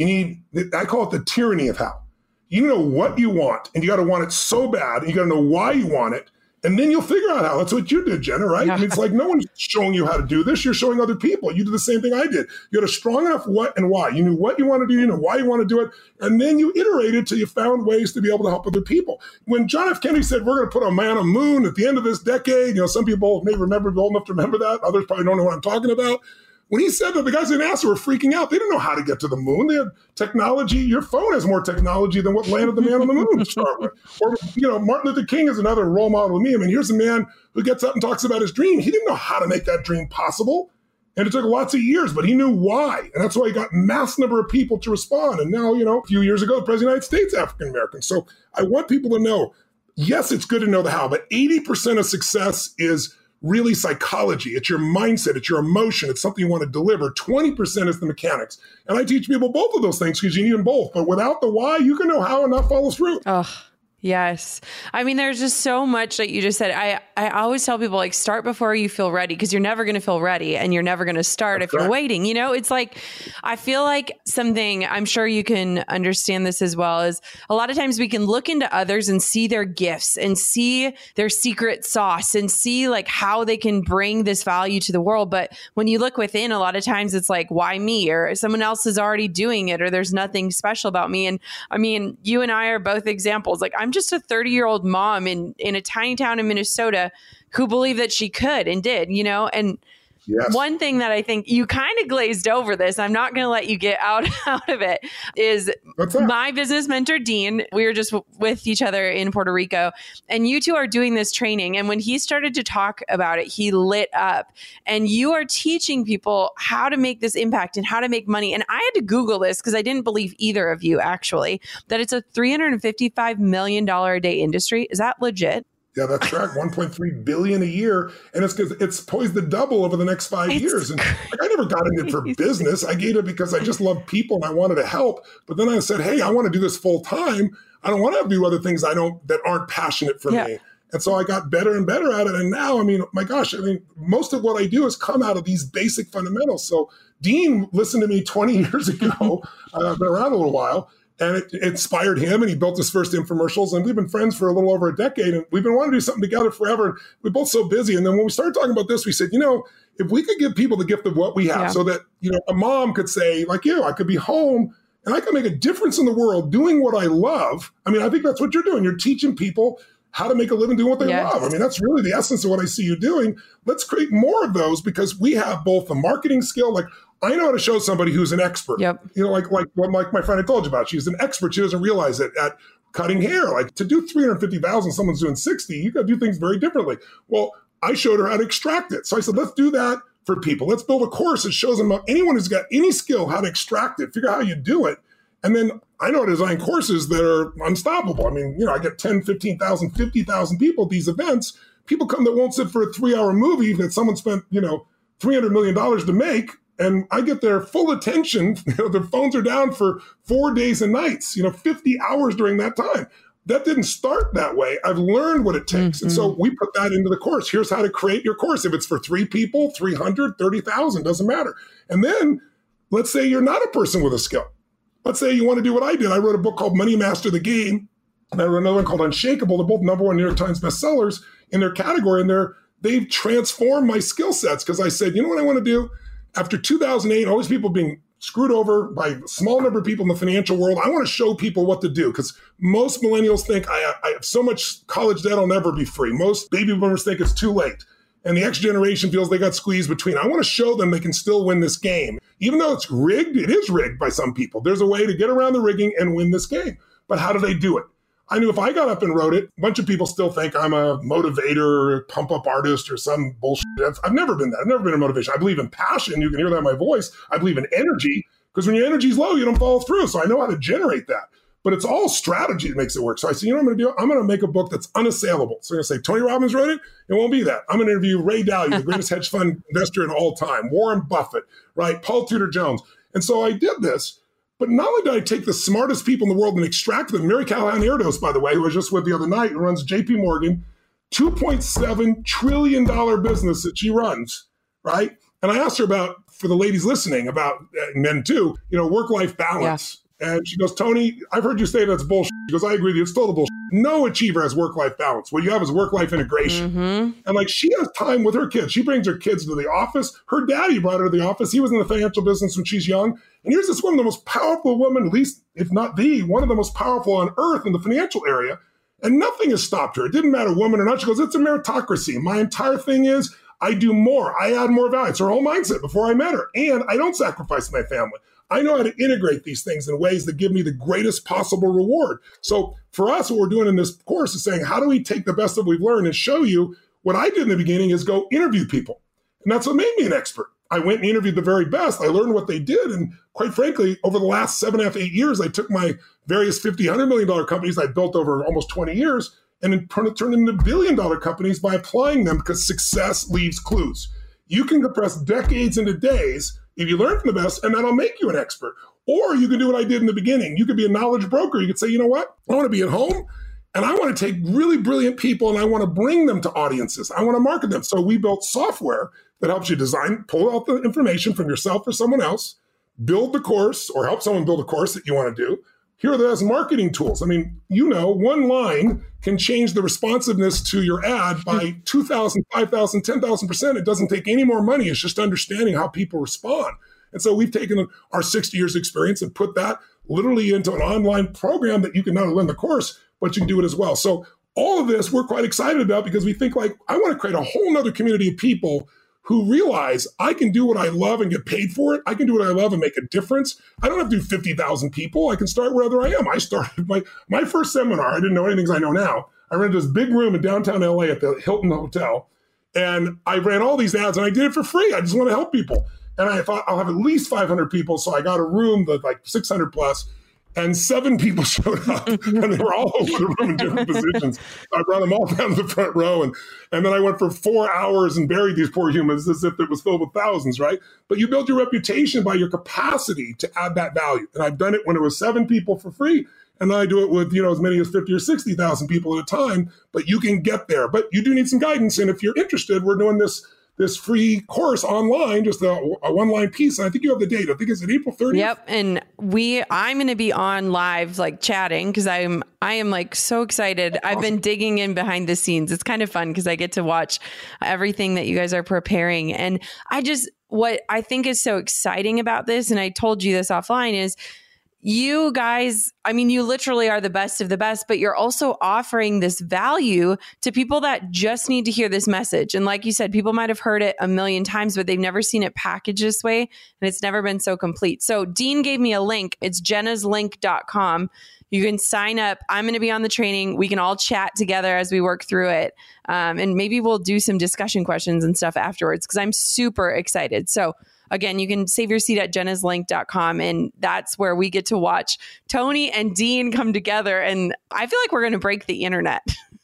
I call it the tyranny of how. You know what you want, and you got to want it so bad, and you got to know why you want it. And then you'll figure out how. That's what you did, Jenna, right? Yeah. I mean, it's like no one's showing you how to do this. You're showing other people. You did the same thing I did. You had a strong enough what and why. You knew what you want to do, you know why you want to do it. And then you iterated till you found ways to be able to help other people. When John F. Kennedy said, we're going to put a man on the moon at the end of this decade, you know, some people may remember, old enough to remember that. Others probably don't know what I'm talking about. When he said that, the guys in NASA were freaking out. They didn't know how to get to the moon. They had technology. Your phone has more technology than what landed the man on the moon to start with. Or, you know, Martin Luther King is another role model to me. I mean, here's a man who gets up and talks about his dream. He didn't know how to make that dream possible. And it took lots of years, but he knew why. And that's why he got mass number of people to respond. And now, you know, a few years ago, the President of the United States, African-American. So I want people to know, yes, it's good to know the how, but 80% of success is really psychology. It's your mindset. It's your emotion. It's something you want to deliver. 20% is the mechanics. And I teach people both of those things because you need them both. But without the why, you can know how and not follow through. Oh, yes. I mean, there's just so much that you just said. I always tell people, like, start before you feel ready, because you're never going to feel ready and you're never going to start if you're waiting. You know, it's like, I feel like something, I'm sure you can understand this as well, is a lot of times we can look into others and see their gifts and see their secret sauce and see like how they can bring this value to the world. But when you look within, a lot of times it's like, why me? Or someone else is already doing it, or there's nothing special about me. And I mean, you and I are both examples. Like, I'm just a 30-year-old mom in a tiny town in Minnesota who believed that she could and did, you know? And yes. One thing that I think you kind of glazed over this, I'm not going to let you get out of it, is my business mentor, Dean. We were just with each other in Puerto Rico, and you two are doing this training. And when he started to talk about it, he lit up. And you are teaching people how to make this impact and how to make money. And I had to Google this because I didn't believe either of you, actually, that it's a $355 million a day industry. Is that legit? Yeah, that's right. 1.3 billion a year. And it's because it's poised to double over the next 5 years. And like, I never got into it for business. I gave it because I just love people and I wanted to help. But then I said, hey, I want to do this full time. I don't want to do other things that aren't passionate for me. And so I got better and better at it. And now, I mean, my gosh, I mean, most of what I do has come out of these basic fundamentals. So Dean listened to me 20 years ago. I've been around a little while. And it inspired him, and he built his first infomercials. And we've been friends for a little over a decade, and we've been wanting to do something together forever. And we're both so busy. And then when we started talking about this, we said, you know, if we could give people the gift of what we have, so that, you know, a mom could say, like you, I could be home and I can make a difference in the world doing what I love. I mean, I think that's what you're doing. You're teaching people how to make a living doing what they love. I mean, that's really the essence of what I see you doing. Let's create more of those, because we have both the marketing skill, like, I know how to show somebody who's an expert. You know, like my friend I told you about, she's an expert. She doesn't realize it at cutting hair. Like, to do 350,000, someone's doing 60, you got to do things very differently. Well, I showed her how to extract it. So I said, let's do that for people. Let's build a course that shows them, anyone who's got any skill, how to extract it, figure out how you do it. And then I know how to design courses that are unstoppable. I mean, you know, I get 10, 15,000, 50,000 people at these events. People come that won't sit for a 3-hour movie that someone spent, you know, $300 million to make. And I get their full attention. You know, their phones are down for 4 days and nights, you know, 50 hours during that time. That didn't start that way. I've learned what it takes. Mm-hmm. And so we put that into the course. Here's how to create your course. If it's for 3 people, 300, 30,000, doesn't matter. And then let's say you're not a person with a skill. Let's say you want to do what I did. I wrote a book called Money Master the Game. And I wrote another one called Unshakable. They're both #1 New York Times bestsellers in their category. And they've transformed my skill sets, because I said, you know what I want to do? After 2008, all these people being screwed over by a small number of people in the financial world, I want to show people what to do, because most millennials think I have so much college debt, I'll never be free. Most baby boomers think it's too late. And the X generation feels they got squeezed between. I want to show them they can still win this game. Even though it's rigged, it is rigged by some people. There's a way to get around the rigging and win this game. But how do they do it? I knew if I got up and wrote it, a bunch of people still think I'm a motivator, pump-up artist, or some bullshit. I've never been that. I've never been a motivation. I believe in passion. You can hear that in my voice. I believe in energy, because when your energy's low, you don't follow through. So I know how to generate that. But it's all strategy that makes it work. So I said, you know what I'm going to do? I'm going to make a book that's unassailable. So I'm going to say, Tony Robbins wrote it. It won't be that. I'm going to interview Ray Dalio, the greatest hedge fund investor in all time, Warren Buffett, right? Paul Tudor Jones. And so I did this. But not only did I take the smartest people in the world and extract them, Mary Callahan Erdos, by the way, who I was just with the other night, who runs JP Morgan, $2.7 trillion business that she runs, right? And I asked her about, for the ladies listening, about men too, you know, work-life balance. Yeah. And she goes, Tony, I've heard you say that's bullshit. She goes, I agree with you. It's still the bullshit. No achiever has work-life balance. What you have is work-life integration. And like, she has time with her kids. She brings her kids to the office. Her daddy brought her to the office. He was in the financial business when she's young. And here's this woman, the most powerful woman, at least if not the, one of the most powerful on earth in the financial area. And nothing has stopped her. It didn't matter woman or not. She goes, it's a meritocracy. My entire thing is I do more. I add more value. It's her whole mindset before I met her. And I don't sacrifice my family. I know how to integrate these things in ways that give me the greatest possible reward. So for us, what we're doing in this course is saying, how do we take the best that we've learned and show you what I did in the beginning is go interview people. And that's what made me an expert. I went and interviewed the very best. I learned what they did. And quite frankly, over the last 7.5, 8 years, I took my various $50, $100 million companies I built over almost 20 years and then turned them into $1 billion companies by applying them, because success leaves clues. You can compress decades into days if you learn from the best, and that'll make you an expert. Or you can do what I did in the beginning. You could be a knowledge broker. You could say, you know what? I want to be at home and I want to take really brilliant people and I want to bring them to audiences. I want to market them. So we built software that helps you design, pull out the information from yourself or someone else, build the course or help someone build a course that you want to do. Here are those marketing tools. I mean, one line can change the responsiveness to your ad by 2,000, 5,000, 10,000%. It doesn't take any more money. It's just understanding how people respond. And so we've taken our 60 years experience and put that literally into an online program that you can not only learn the course, but you can do it as well. So all of this we're quite excited about, because we think like, I want to create a whole nother community of people who realize I can do what I love and get paid for it. I can do what I love and make a difference. I don't have to do 50,000 people. I can start wherever I am. I started my first seminar. I didn't know anything as I know now. I rented this big room in downtown LA at the Hilton Hotel. And I ran all these ads and I did it for free. I just want to help people. And I thought I'll have at least 500 people. So I got a room that's like 600 plus. And 7 people showed up, and they were all over the room in different positions. I brought them all down to the front row, and then I went for 4 hours and buried these poor humans as if it was filled with thousands, right? But you build your reputation by your capacity to add that value. And I've done it when it was 7 people for free, and then I do it with as many as 50 or 60,000 people at a time. But you can get there. But you do need some guidance, and if you're interested, we're doing this free course online, just a one-line piece. And I think you have the date. I think it's April 30th. Yep. And I'm going to be on live, like chatting, because I am like so excited. Awesome. I've been digging in behind the scenes. It's kind of fun because I get to watch everything that you guys are preparing. And what I think is so exciting about this, and I told you this offline, is you guys, you literally are the best of the best, but you're also offering this value to people that just need to hear this message. And like you said, people might have heard it a million times, but they've never seen it packaged this way. And it's never been so complete. So Dean gave me a link. It's jennaslink.com. You can sign up. I'm going to be on the training. We can all chat together as we work through it. And maybe we'll do some discussion questions and stuff afterwards, because I'm super excited. So again, you can save your seat at jennaslink.com, and that's where we get to watch Tony and Dean come together. And I feel like we're going to break the internet.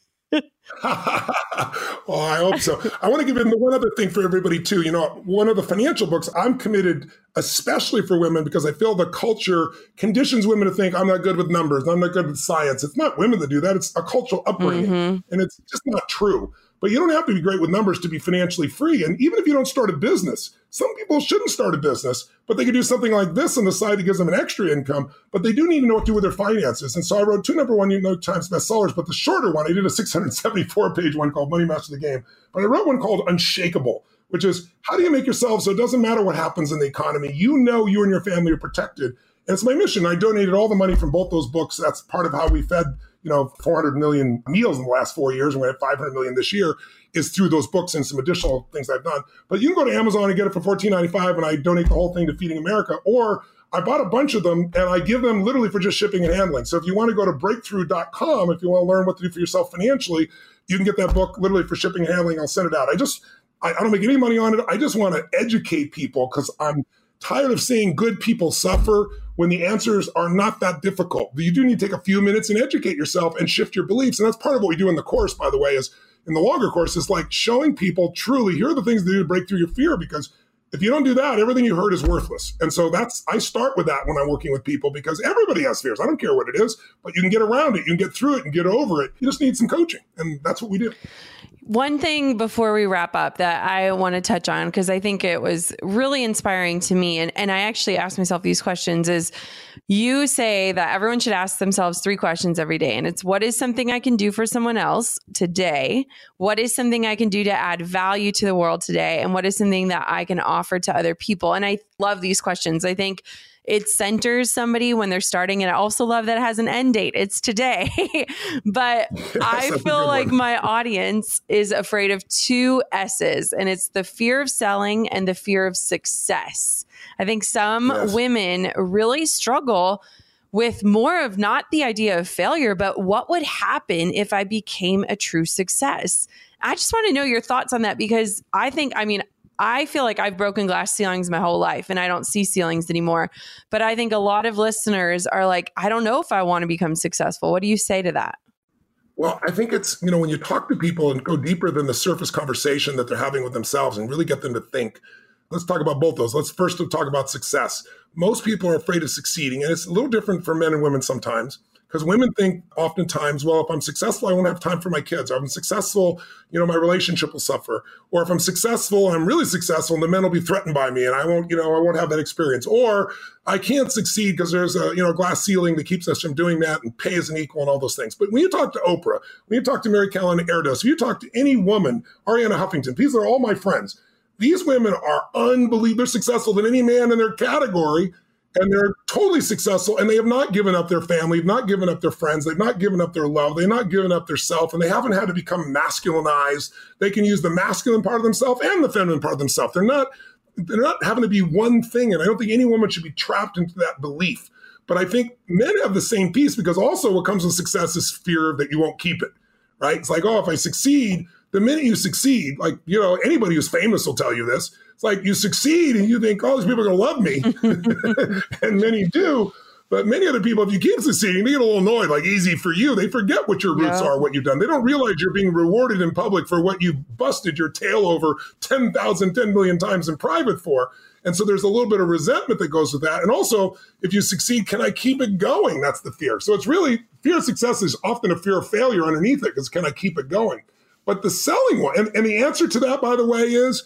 Well, I hope so. I want to give in one other thing for everybody too. One of the financial books I'm committed, especially for women, because I feel the culture conditions women to think I'm not good with numbers, I'm not good with science. It's not women that do that. It's a cultural upbringing, and it's just not true. But you don't have to be great with numbers to be financially free. And even if you don't start a business, some people shouldn't start a business, but they can do something like this on the side that gives them an extra income, but they do need to know what to do with their finances. And so I wrote 2 #1 New York Times bestsellers, but the shorter one, I did a 674-page one called Money Master the Game. But I wrote one called Unshakable, which is how do you make yourself so it doesn't matter what happens in the economy, you and your family are protected. And it's my mission. I donated all the money from both those books. That's part of how we fed 400 million meals in the last 4 years, and we had 500 million this year, is through those books and some additional things I've done. But you can go to Amazon and get it for $14.95, and I donate the whole thing to Feeding America. Or I bought a bunch of them, and I give them literally for just shipping and handling. So if you want to go to breakthrough.com, if you want to learn what to do for yourself financially, you can get that book literally for shipping and handling. I'll send it out. I don't make any money on it. I just want to educate people, because I'm tired of seeing good people suffer when the answers are not that difficult. You do need to take a few minutes and educate yourself and shift your beliefs. And that's part of what we do in the course, by the way, is in the longer course, is like showing people truly, here are the things to do to break through your fear, because If you don't do that, everything you heard is worthless. And so I start with that when I'm working with people, because everybody has fears. I don't care what it is, but you can get around it. You can get through it and get over it. You just need some coaching. And that's what we do. One thing before we wrap up that I want to touch on, because I think it was really inspiring to me, and I actually asked myself these questions, is you say that everyone should ask themselves 3 questions every day. And it's, what is something I can do for someone else today? What is something I can do to add value to the world today? And what is something that I can offer to other people? And I love these questions. I think it centers somebody when they're starting. And I also love that it has an end date. It's today. But I feel like my audience is afraid of 2 S's, and it's the fear of selling and the fear of success. I think some women really struggle with more of not the idea of failure, but what would happen if I became a true success? I just want to know your thoughts on that, because I feel like I've broken glass ceilings my whole life and I don't see ceilings anymore. But I think a lot of listeners are like, I don't know if I want to become successful. What do you say to that? Well, I think it's, when you talk to people and go deeper than the surface conversation that they're having with themselves and really get them to think, let's talk about both those. Let's first talk about success. Most people are afraid of succeeding, and it's a little different for men and women sometimes. Because women think oftentimes, well, if I'm successful, I won't have time for my kids. Or if I'm successful, my relationship will suffer. Or if I'm successful, I'm really successful, and the men will be threatened by me, and I won't have that experience. Or I can't succeed because there's a glass ceiling that keeps us from doing that, and pay isn't equal, and all those things. But when you talk to Oprah, when you talk to Mary Callan Erdos, when you talk to any woman, Ariana Huffington, these are all my friends. These women are unbelievable. They're successful than any man in their category. And they're totally successful, and they have not given up their family, they've not given up their friends, they've not given up their love, they've not given up their self, and they haven't had to become masculinized. They can use the masculine part of themselves and the feminine part of themselves. They're not having to be one thing, and I don't think any woman should be trapped into that belief. But I think men have the same piece, because also what comes with success is fear that you won't keep it, right? It's like, oh, if I succeed, the minute you succeed, like, anybody who's famous will tell you this. It's like you succeed and you think, oh, these people are going to love me. And many do. But many other people, if you keep succeeding, they get a little annoyed, like easy for you. They forget what your roots are, what you've done. They don't realize you're being rewarded in public for what you busted your tail over 10 million times in private for. And so there's a little bit of resentment that goes with that. And also, if you succeed, can I keep it going? That's the fear. So it's really, fear of success is often a fear of failure underneath it, because can I keep it going? But the selling one, and the answer to that, by the way, is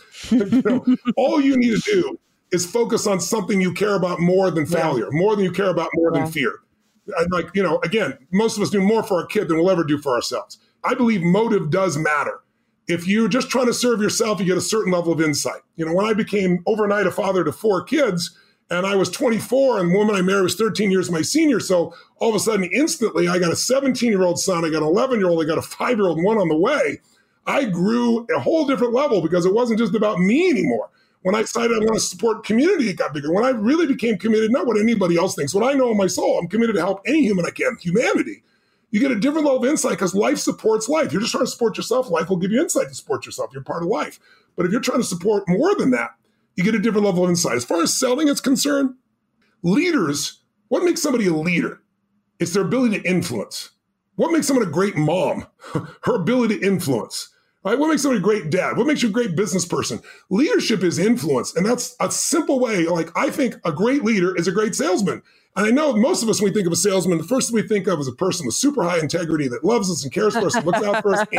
all you need to do is focus on something you care about more than failure, more than you care about more than fear. And again, most of us do more for our kid than we'll ever do for ourselves. I believe motive does matter. If you're just trying to serve yourself, you get a certain level of insight. When I became overnight a father to 4 kids, and I was 24, and the woman I married was 13 years my senior, so all of a sudden, instantly, I got a 17-year-old son, I got an 11-year-old, I got a 5-year-old, and one on the way. I grew a whole different level, because it wasn't just about me anymore. When I decided I want to support community, it got bigger. When I really became committed, not what anybody else thinks, what I know in my soul, I'm committed to help any human I can, humanity. You get a different level of insight, because life supports life. You're just trying to support yourself. Life will give you insight to support yourself. You're part of life. But if you're trying to support more than that, you get a different level of insight. As far as selling is concerned, leaders, what makes somebody a leader? It's their ability to influence. What makes someone a great mom? Her ability to influence. Right? What makes somebody a great dad? What makes you a great business person? Leadership is influence. And that's a simple way. Like, I think a great leader is a great salesman. And I know most of us, when we think of a salesman, the first thing we think of is a person with super high integrity that loves us and cares for us and looks out for us.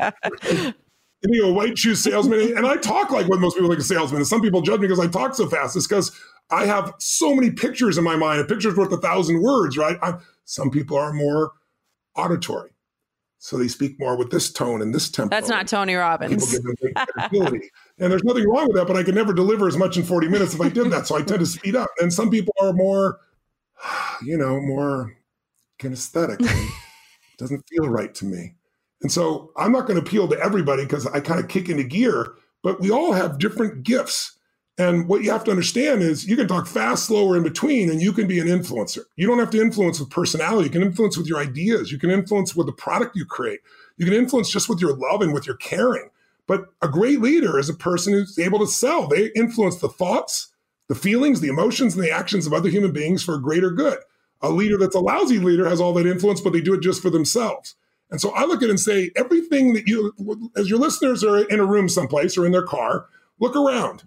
And a white shoe salesman. And I talk like what most people think of salesman. And some people judge me because I talk so fast. It's because I have so many pictures in my mind. A picture's worth 1,000 words, right? Some people are more auditory. So they speak more with this tone and this tempo. That's not Tony Robbins. People give them credibility. And there's nothing wrong with that, but I could never deliver as much in 40 minutes if I did that. So I tend to speed up. And some people are more, more kinesthetic. It doesn't feel right to me. And so I'm not going to appeal to everybody, because I kind of kick into gear, but we all have different gifts. And what you have to understand is you can talk fast, slow, or in between, and you can be an influencer. You don't have to influence with personality. You can influence with your ideas. You can influence with the product you create. You can influence just with your love and with your caring. But a great leader is a person who's able to sell. They influence the thoughts, the feelings, the emotions, and the actions of other human beings for a greater good. A leader that's a lousy leader has all that influence, but they do it just for themselves. And so I look at it and say, everything that you, as your listeners are in a room someplace or in their car, look around.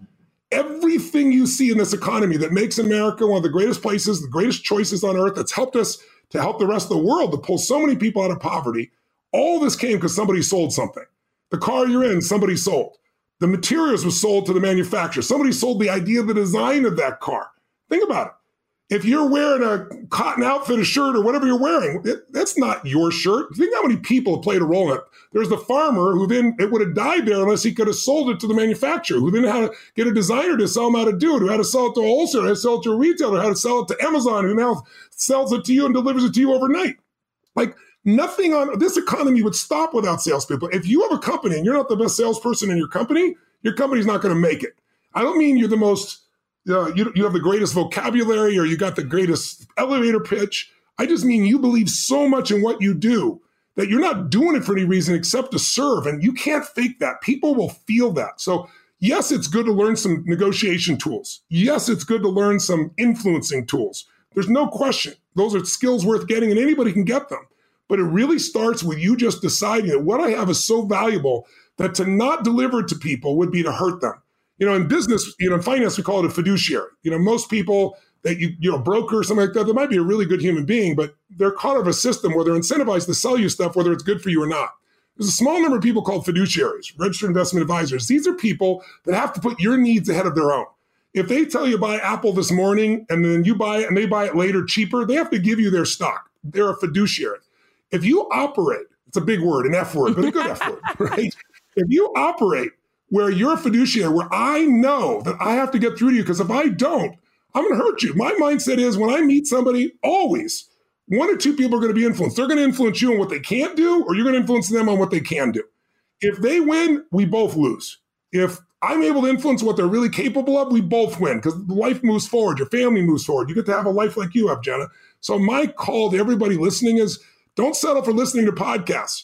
Everything you see in this economy that makes America one of the greatest places, the greatest choices on earth, that's helped us to help the rest of the world to pull so many people out of poverty, all this came because somebody sold something. The car you're in, somebody sold. The materials were sold to the manufacturer. Somebody sold the idea, the design of that car. Think about it. If you're wearing a cotton outfit, a shirt, or whatever you're wearing, that's not your shirt. Think how many people have played a role in it. There's the farmer who then, it would have died there unless he could have sold it to the manufacturer, who then had to get a designer to sell him how to do it, who had to sell it to a wholesaler, who had to sell it to a retailer, how to sell it to Amazon, who now sells it to you and delivers it to you overnight. Like, nothing on this economy would stop without salespeople. If you have a company and you're not the best salesperson in your company's not going to make it. I don't mean you're the most, you have the greatest vocabulary or you got the greatest elevator pitch. I just mean you believe so much in what you do that you're not doing it for any reason except to serve. And you can't fake that. People will feel that. So yes, it's good to learn some negotiation tools. Yes, it's good to learn some influencing tools. There's no question. Those are skills worth getting and anybody can get them. But it really starts with you just deciding that what I have is so valuable that to not deliver it to people would be to hurt them. In business, in finance, we call it a fiduciary. Most people that broker or something like that, they might be a really good human being, but they're caught of a system where they're incentivized to sell you stuff, whether it's good for you or not. There's a small number of people called fiduciaries, registered investment advisors. These are people that have to put your needs ahead of their own. If they tell you buy Apple this morning and then you buy it and they buy it later cheaper, they have to give you their stock. They're a fiduciary. If you operate, it's a big word, an F word, but a good F word, right? If you operate where you're a fiduciary, where I know that I have to get through to you, because if I don't, I'm going to hurt you. My mindset is when I meet somebody, always one or two people are going to be influenced. They're going to influence you on what they can't do, or you're going to influence them on what they can do. If they win, we both lose. If I'm able to influence what they're really capable of, we both win because life moves forward. Your family moves forward. You get to have a life like you have, Jenna. So my call to everybody listening is don't settle for listening to podcasts.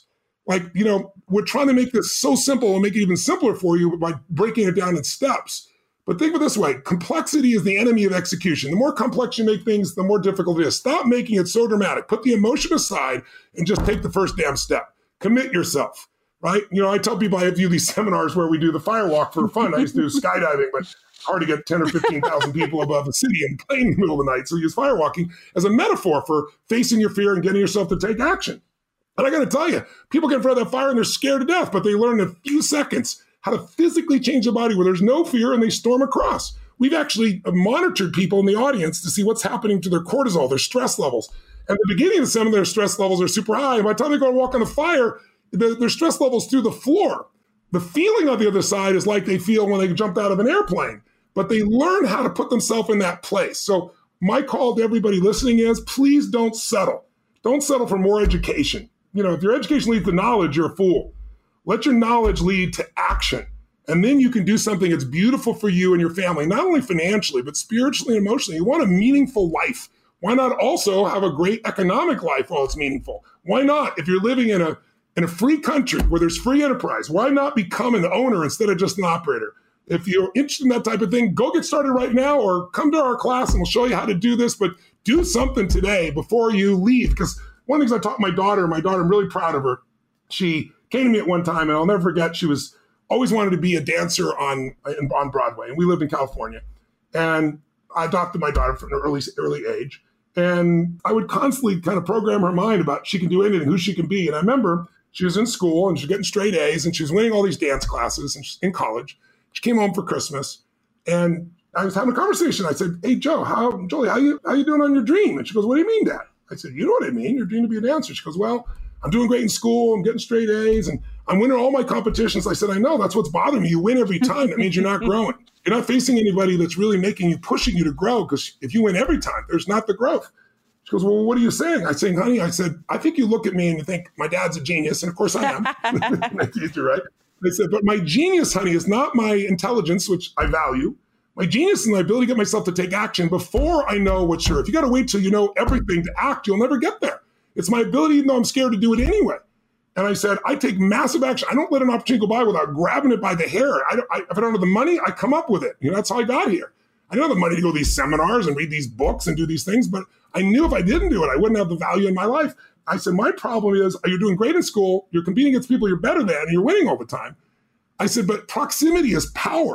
We're trying to make this so simple and make it even simpler for you by breaking it down in steps. But think of it this way. Complexity is the enemy of execution. The more complex you make things, the more difficult it is. Stop making it so dramatic. Put the emotion aside and just take the first damn step. Commit yourself, right? I tell people I do these seminars where we do the firewalk for fun. I used to do skydiving, but it's hard to get 10 or 15,000 people above the city and plane in the middle of the night. So we use firewalking as a metaphor for facing your fear and getting yourself to take action. And I got to tell you, people get in front of that fire and they're scared to death, but they learn in a few seconds how to physically change the body where there's no fear and they storm across. We've actually monitored people in the audience to see what's happening to their cortisol, their stress levels. And at the beginning of some of their stress levels are super high. And by the time they go and walk on the fire, their stress levels through the floor. The feeling on the other side is like they feel when they jumped out of an airplane, but they learn how to put themselves in that place. So my call to everybody listening is please don't settle. Don't settle for more education. If your education leads to knowledge, you're a fool. Let your knowledge lead to action. And then you can do something that's beautiful for you and your family, not only financially, but spiritually and emotionally. You want a meaningful life. Why not also have a great economic life while it's meaningful? Why not, if you're living in a free country where there's free enterprise, why not become an owner instead of just an operator? If you're interested in that type of thing, go get started right now or come to our class and we'll show you how to do this. But do something today before you leave. Because one of the things I taught my daughter, I'm really proud of her. She came to me at one time, and I'll never forget, she was always wanted to be a dancer on Broadway, and we lived in California. And I adopted my daughter from an early age, and I would constantly kind of program her mind about she can do anything, who she can be. And I remember she was in school, and she was getting straight A's, and she was winning all these dance classes and in college. She came home for Christmas, and I was having a conversation. I said, "Hey, Jolie, how you doing on your dream?" And she goes, "What do you mean, Dad?" I said, "You know what I mean. Your dream to be a dancer." She goes, "Well, I'm doing great in school. I'm getting straight A's and I'm winning all my competitions." I said, "I know. That's what's bothering me. You win every time. That means you're not growing. You're not facing anybody that's really pushing you to grow, because if you win every time, there's not the growth." She goes, "Well, what are you saying?" I said, "Honey," I said, "I think you look at me and you think my dad's a genius." And of course I am. My teacher, right? I said, "But my genius, honey, is not my intelligence, which I value. My genius is my ability to get myself to take action before I know what's sure. If you got to wait till you know everything to act, you'll never get there. It's my ability, even though I'm scared, to do it anyway." And I said, I take massive action. I don't let an opportunity go by without grabbing it by the hair. If I don't have the money, I come up with it. That's how I got here. I didn't have the money to go to these seminars and read these books and do these things, but I knew if I didn't do it, I wouldn't have the value in my life. I said, my problem is you're doing great in school, you're competing against people you're better than, and you're winning all the time. I said, but proximity is power.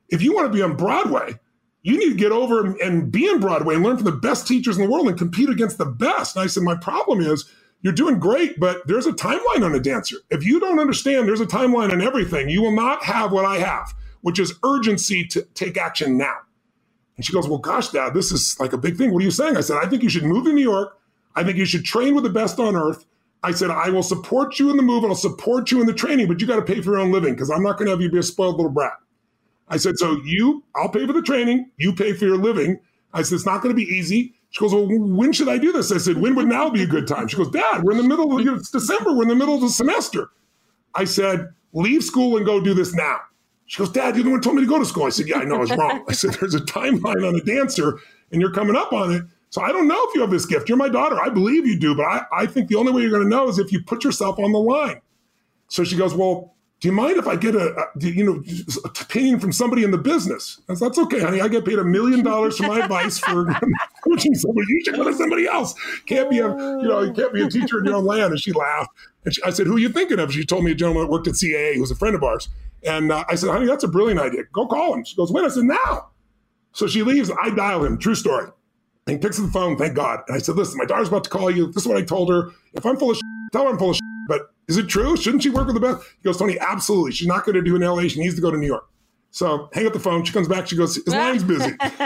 if you want to be on Broadway, you need to get over and be in Broadway and learn from the best teachers in the world and compete against the best. And I said, my problem is you're doing great, but there's a timeline on a dancer. If you don't understand there's a timeline on everything, you will not have what I have, which is urgency to take action now. And she goes, well, gosh, Dad, this is like a big thing. What are you saying? I said, I think you should move to New York. I think you should train with the best on earth. I said, I will support you in the move and I'll support you in the training, but you got to pay for your own living because I'm not going to have you be a spoiled little brat. I said, so I'll pay for the training. You pay for your living. I said, it's not going to be easy. She goes, well, when should I do this? I said, when would now be a good time? She goes, Dad, we're in the middle of, it's December. We're in the middle of the semester. I said, leave school and go do this now. She goes, Dad, you're the one who told me to go to school. I said, yeah, I know I was wrong. I said, there's a timeline on a dancer and you're coming up on it. So I don't know if you have this gift. You're my daughter. I believe you do, but I think the only way you're going to know is if you put yourself on the line. So she goes, well, do you mind if I get a opinion from somebody in the business? I said, that's okay, honey. I get paid $1 million for my advice for coaching somebody. You should go to somebody else. You can't be a teacher in your own land. And she laughed. And I said, who are you thinking of? She told me a gentleman that worked at CAA who was a friend of ours. And I said, honey, that's a brilliant idea. Go call him. She goes, when? I said, now. So she leaves. I dial him. True story. And he picks up the phone. Thank God. And I said, listen, my daughter's about to call you. This is what I told her. If I'm full of shit, tell her I'm full of shit. But is it true? Shouldn't she work with the best? He goes, Tony, absolutely. She's not going to do an LA. She needs to go to New York. So hang up the phone. She comes back. She goes, his line's busy. And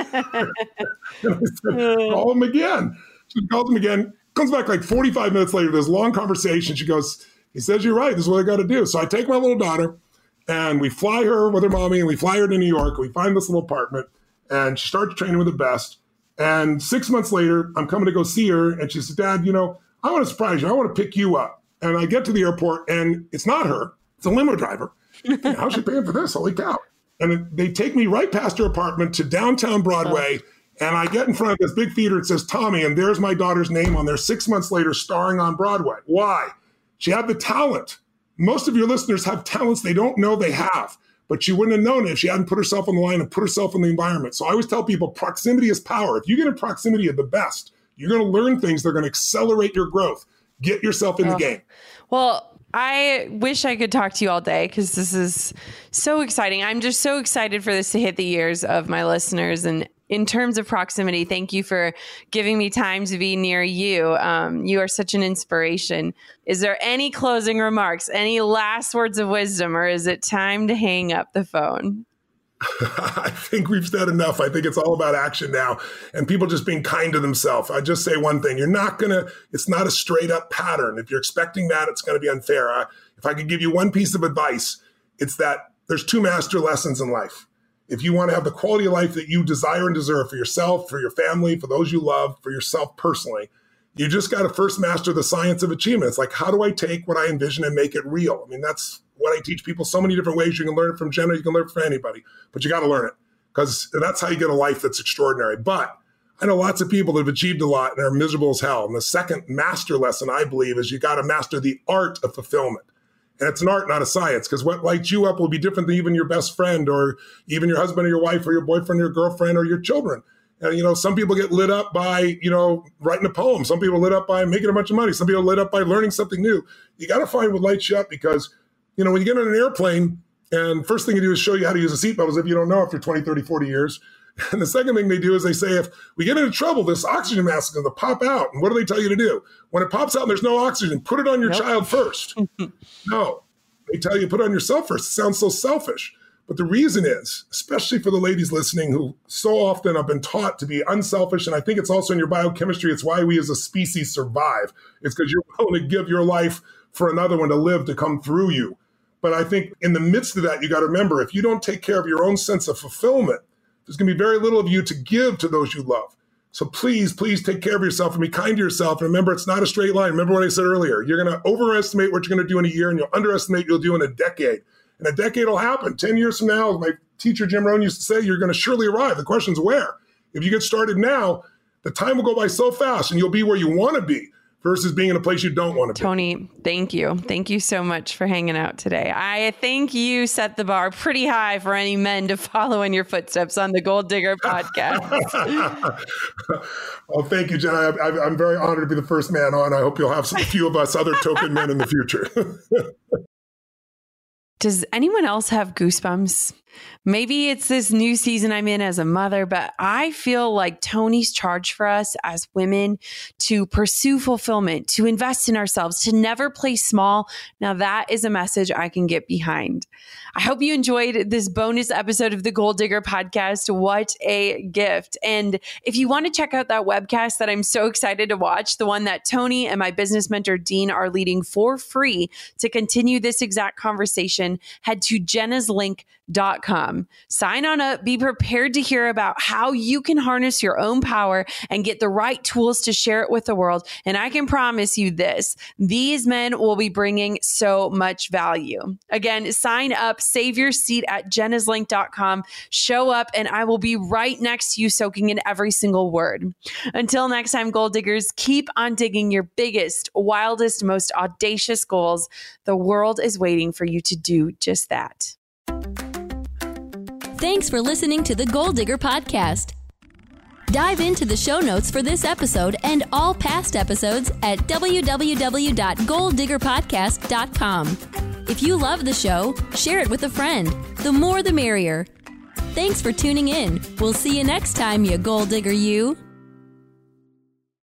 I said, call him again. She calls him again. Comes back like 45 minutes later. This long conversation. She goes, he says, you're right. This is what I got to do. So I take my little daughter and we fly her with her mommy and we fly her to New York. We find this little apartment and she starts training with the best. And 6 months later, I'm coming to go see her. And she says, Dad, I want to surprise you. I want to pick you up. And I get to the airport and it's not her. It's a limo driver. How's she paying for this? Holy cow. And they take me right past her apartment to downtown Broadway. And I get in front of this big theater. It says Tommy. And there's my daughter's name on there 6 months later, starring on Broadway. Why? She had the talent. Most of your listeners have talents they don't know they have. But she wouldn't have known it if she hadn't put herself on the line and put herself in the environment. So I always tell people proximity is power. If you get in proximity of the best, you're going to learn things that are going to accelerate your growth. Get yourself in the game. Well, I wish I could talk to you all day because this is so exciting. I'm just so excited for this to hit the ears of my listeners. And in terms of proximity, thank you for giving me time to be near you. You are such an inspiration. Is there any closing remarks, any last words of wisdom, or is it time to hang up the phone? I think we've said enough. I think it's all about action now and people just being kind to themselves. I just say one thing. It's not a straight up pattern. If you're expecting that, it's going to be unfair. If I could give you one piece of advice, it's that there's 2 master lessons in life. If you want to have the quality of life that you desire and deserve for yourself, for your family, for those you love, for yourself personally, you just got to first master the science of achievement. It's like, how do I take what I envision and make it real? I mean, that's what I teach people so many different ways. You can learn it from Jenna, you can learn it from anybody, but you got to learn it because that's how you get a life that's extraordinary. But I know lots of people that have achieved a lot and are miserable as hell. And the second master lesson, I believe, is you got to master the art of fulfillment. And it's an art, not a science, because what lights you up will be different than even your best friend or even your husband or your wife or your boyfriend or your girlfriend or your children. And, some people get lit up by, writing a poem. Some people are lit up by making a bunch of money. Some people are lit up by learning something new. You got to find what lights you up because, when you get on an airplane and first thing you do is show you how to use a seatbelt as if you don't know after 20, 30, 40 years. And the second thing they do is they say, if we get into trouble, this oxygen mask is going to pop out. And what do they tell you to do? When it pops out and there's no oxygen, put it on your child first. No, they tell you put it on yourself first. It sounds so selfish. But the reason is, especially for the ladies listening who so often have been taught to be unselfish, and I think it's also in your biochemistry, it's why we as a species survive. It's because you're willing to give your life for another one to live, to come through you. But I think in the midst of that, you got to remember, if you don't take care of your own sense of fulfillment, there's going to be very little of you to give to those you love. So please, please take care of yourself and be kind to yourself. And remember, it's not a straight line. Remember what I said earlier. You're going to overestimate what you're going to do in a year, and you'll underestimate what you'll do in a decade. And a decade will happen. 10 years from now, as my teacher Jim Rohn used to say, you're going to surely arrive. The question's where. If you get started now, the time will go by so fast, and you'll be where you want to be versus being in a place you don't want to be. Tony, thank you. Thank you so much for hanging out today. I think you set the bar pretty high for any men to follow in your footsteps on the Gold Digger podcast. Well, thank you, Jenna. I'm very honored to be the first man on. I hope you'll have a few of us other token men in the future. Does anyone else have goosebumps? Maybe it's this new season I'm in as a mother, but I feel like Tony's charge for us as women to pursue fulfillment, to invest in ourselves, to never play small. Now that is a message I can get behind. I hope you enjoyed this bonus episode of the Goal Digger Podcast. What a gift. And if you want to check out that webcast that I'm so excited to watch, the one that Tony and my business mentor Dean are leading for free to continue this exact conversation, head to jennaslink.com. Sign on up, be prepared to hear about how you can harness your own power and get the right tools to share it with the world. And I can promise you this, these men will be bringing so much value. Again, sign up, save your seat at jennaslink.com, show up, and I will be right next to you soaking in every single word. Until next time, goal diggers, keep on digging your biggest, wildest, most audacious goals. The world is waiting for you to do just that. Thanks for listening to the Goal Digger Podcast. Dive into the show notes for this episode and all past episodes at www.goaldiggerpodcast.com. If you love the show, share it with a friend. The more the merrier. Thanks for tuning in. We'll see you next time, you goal digger you.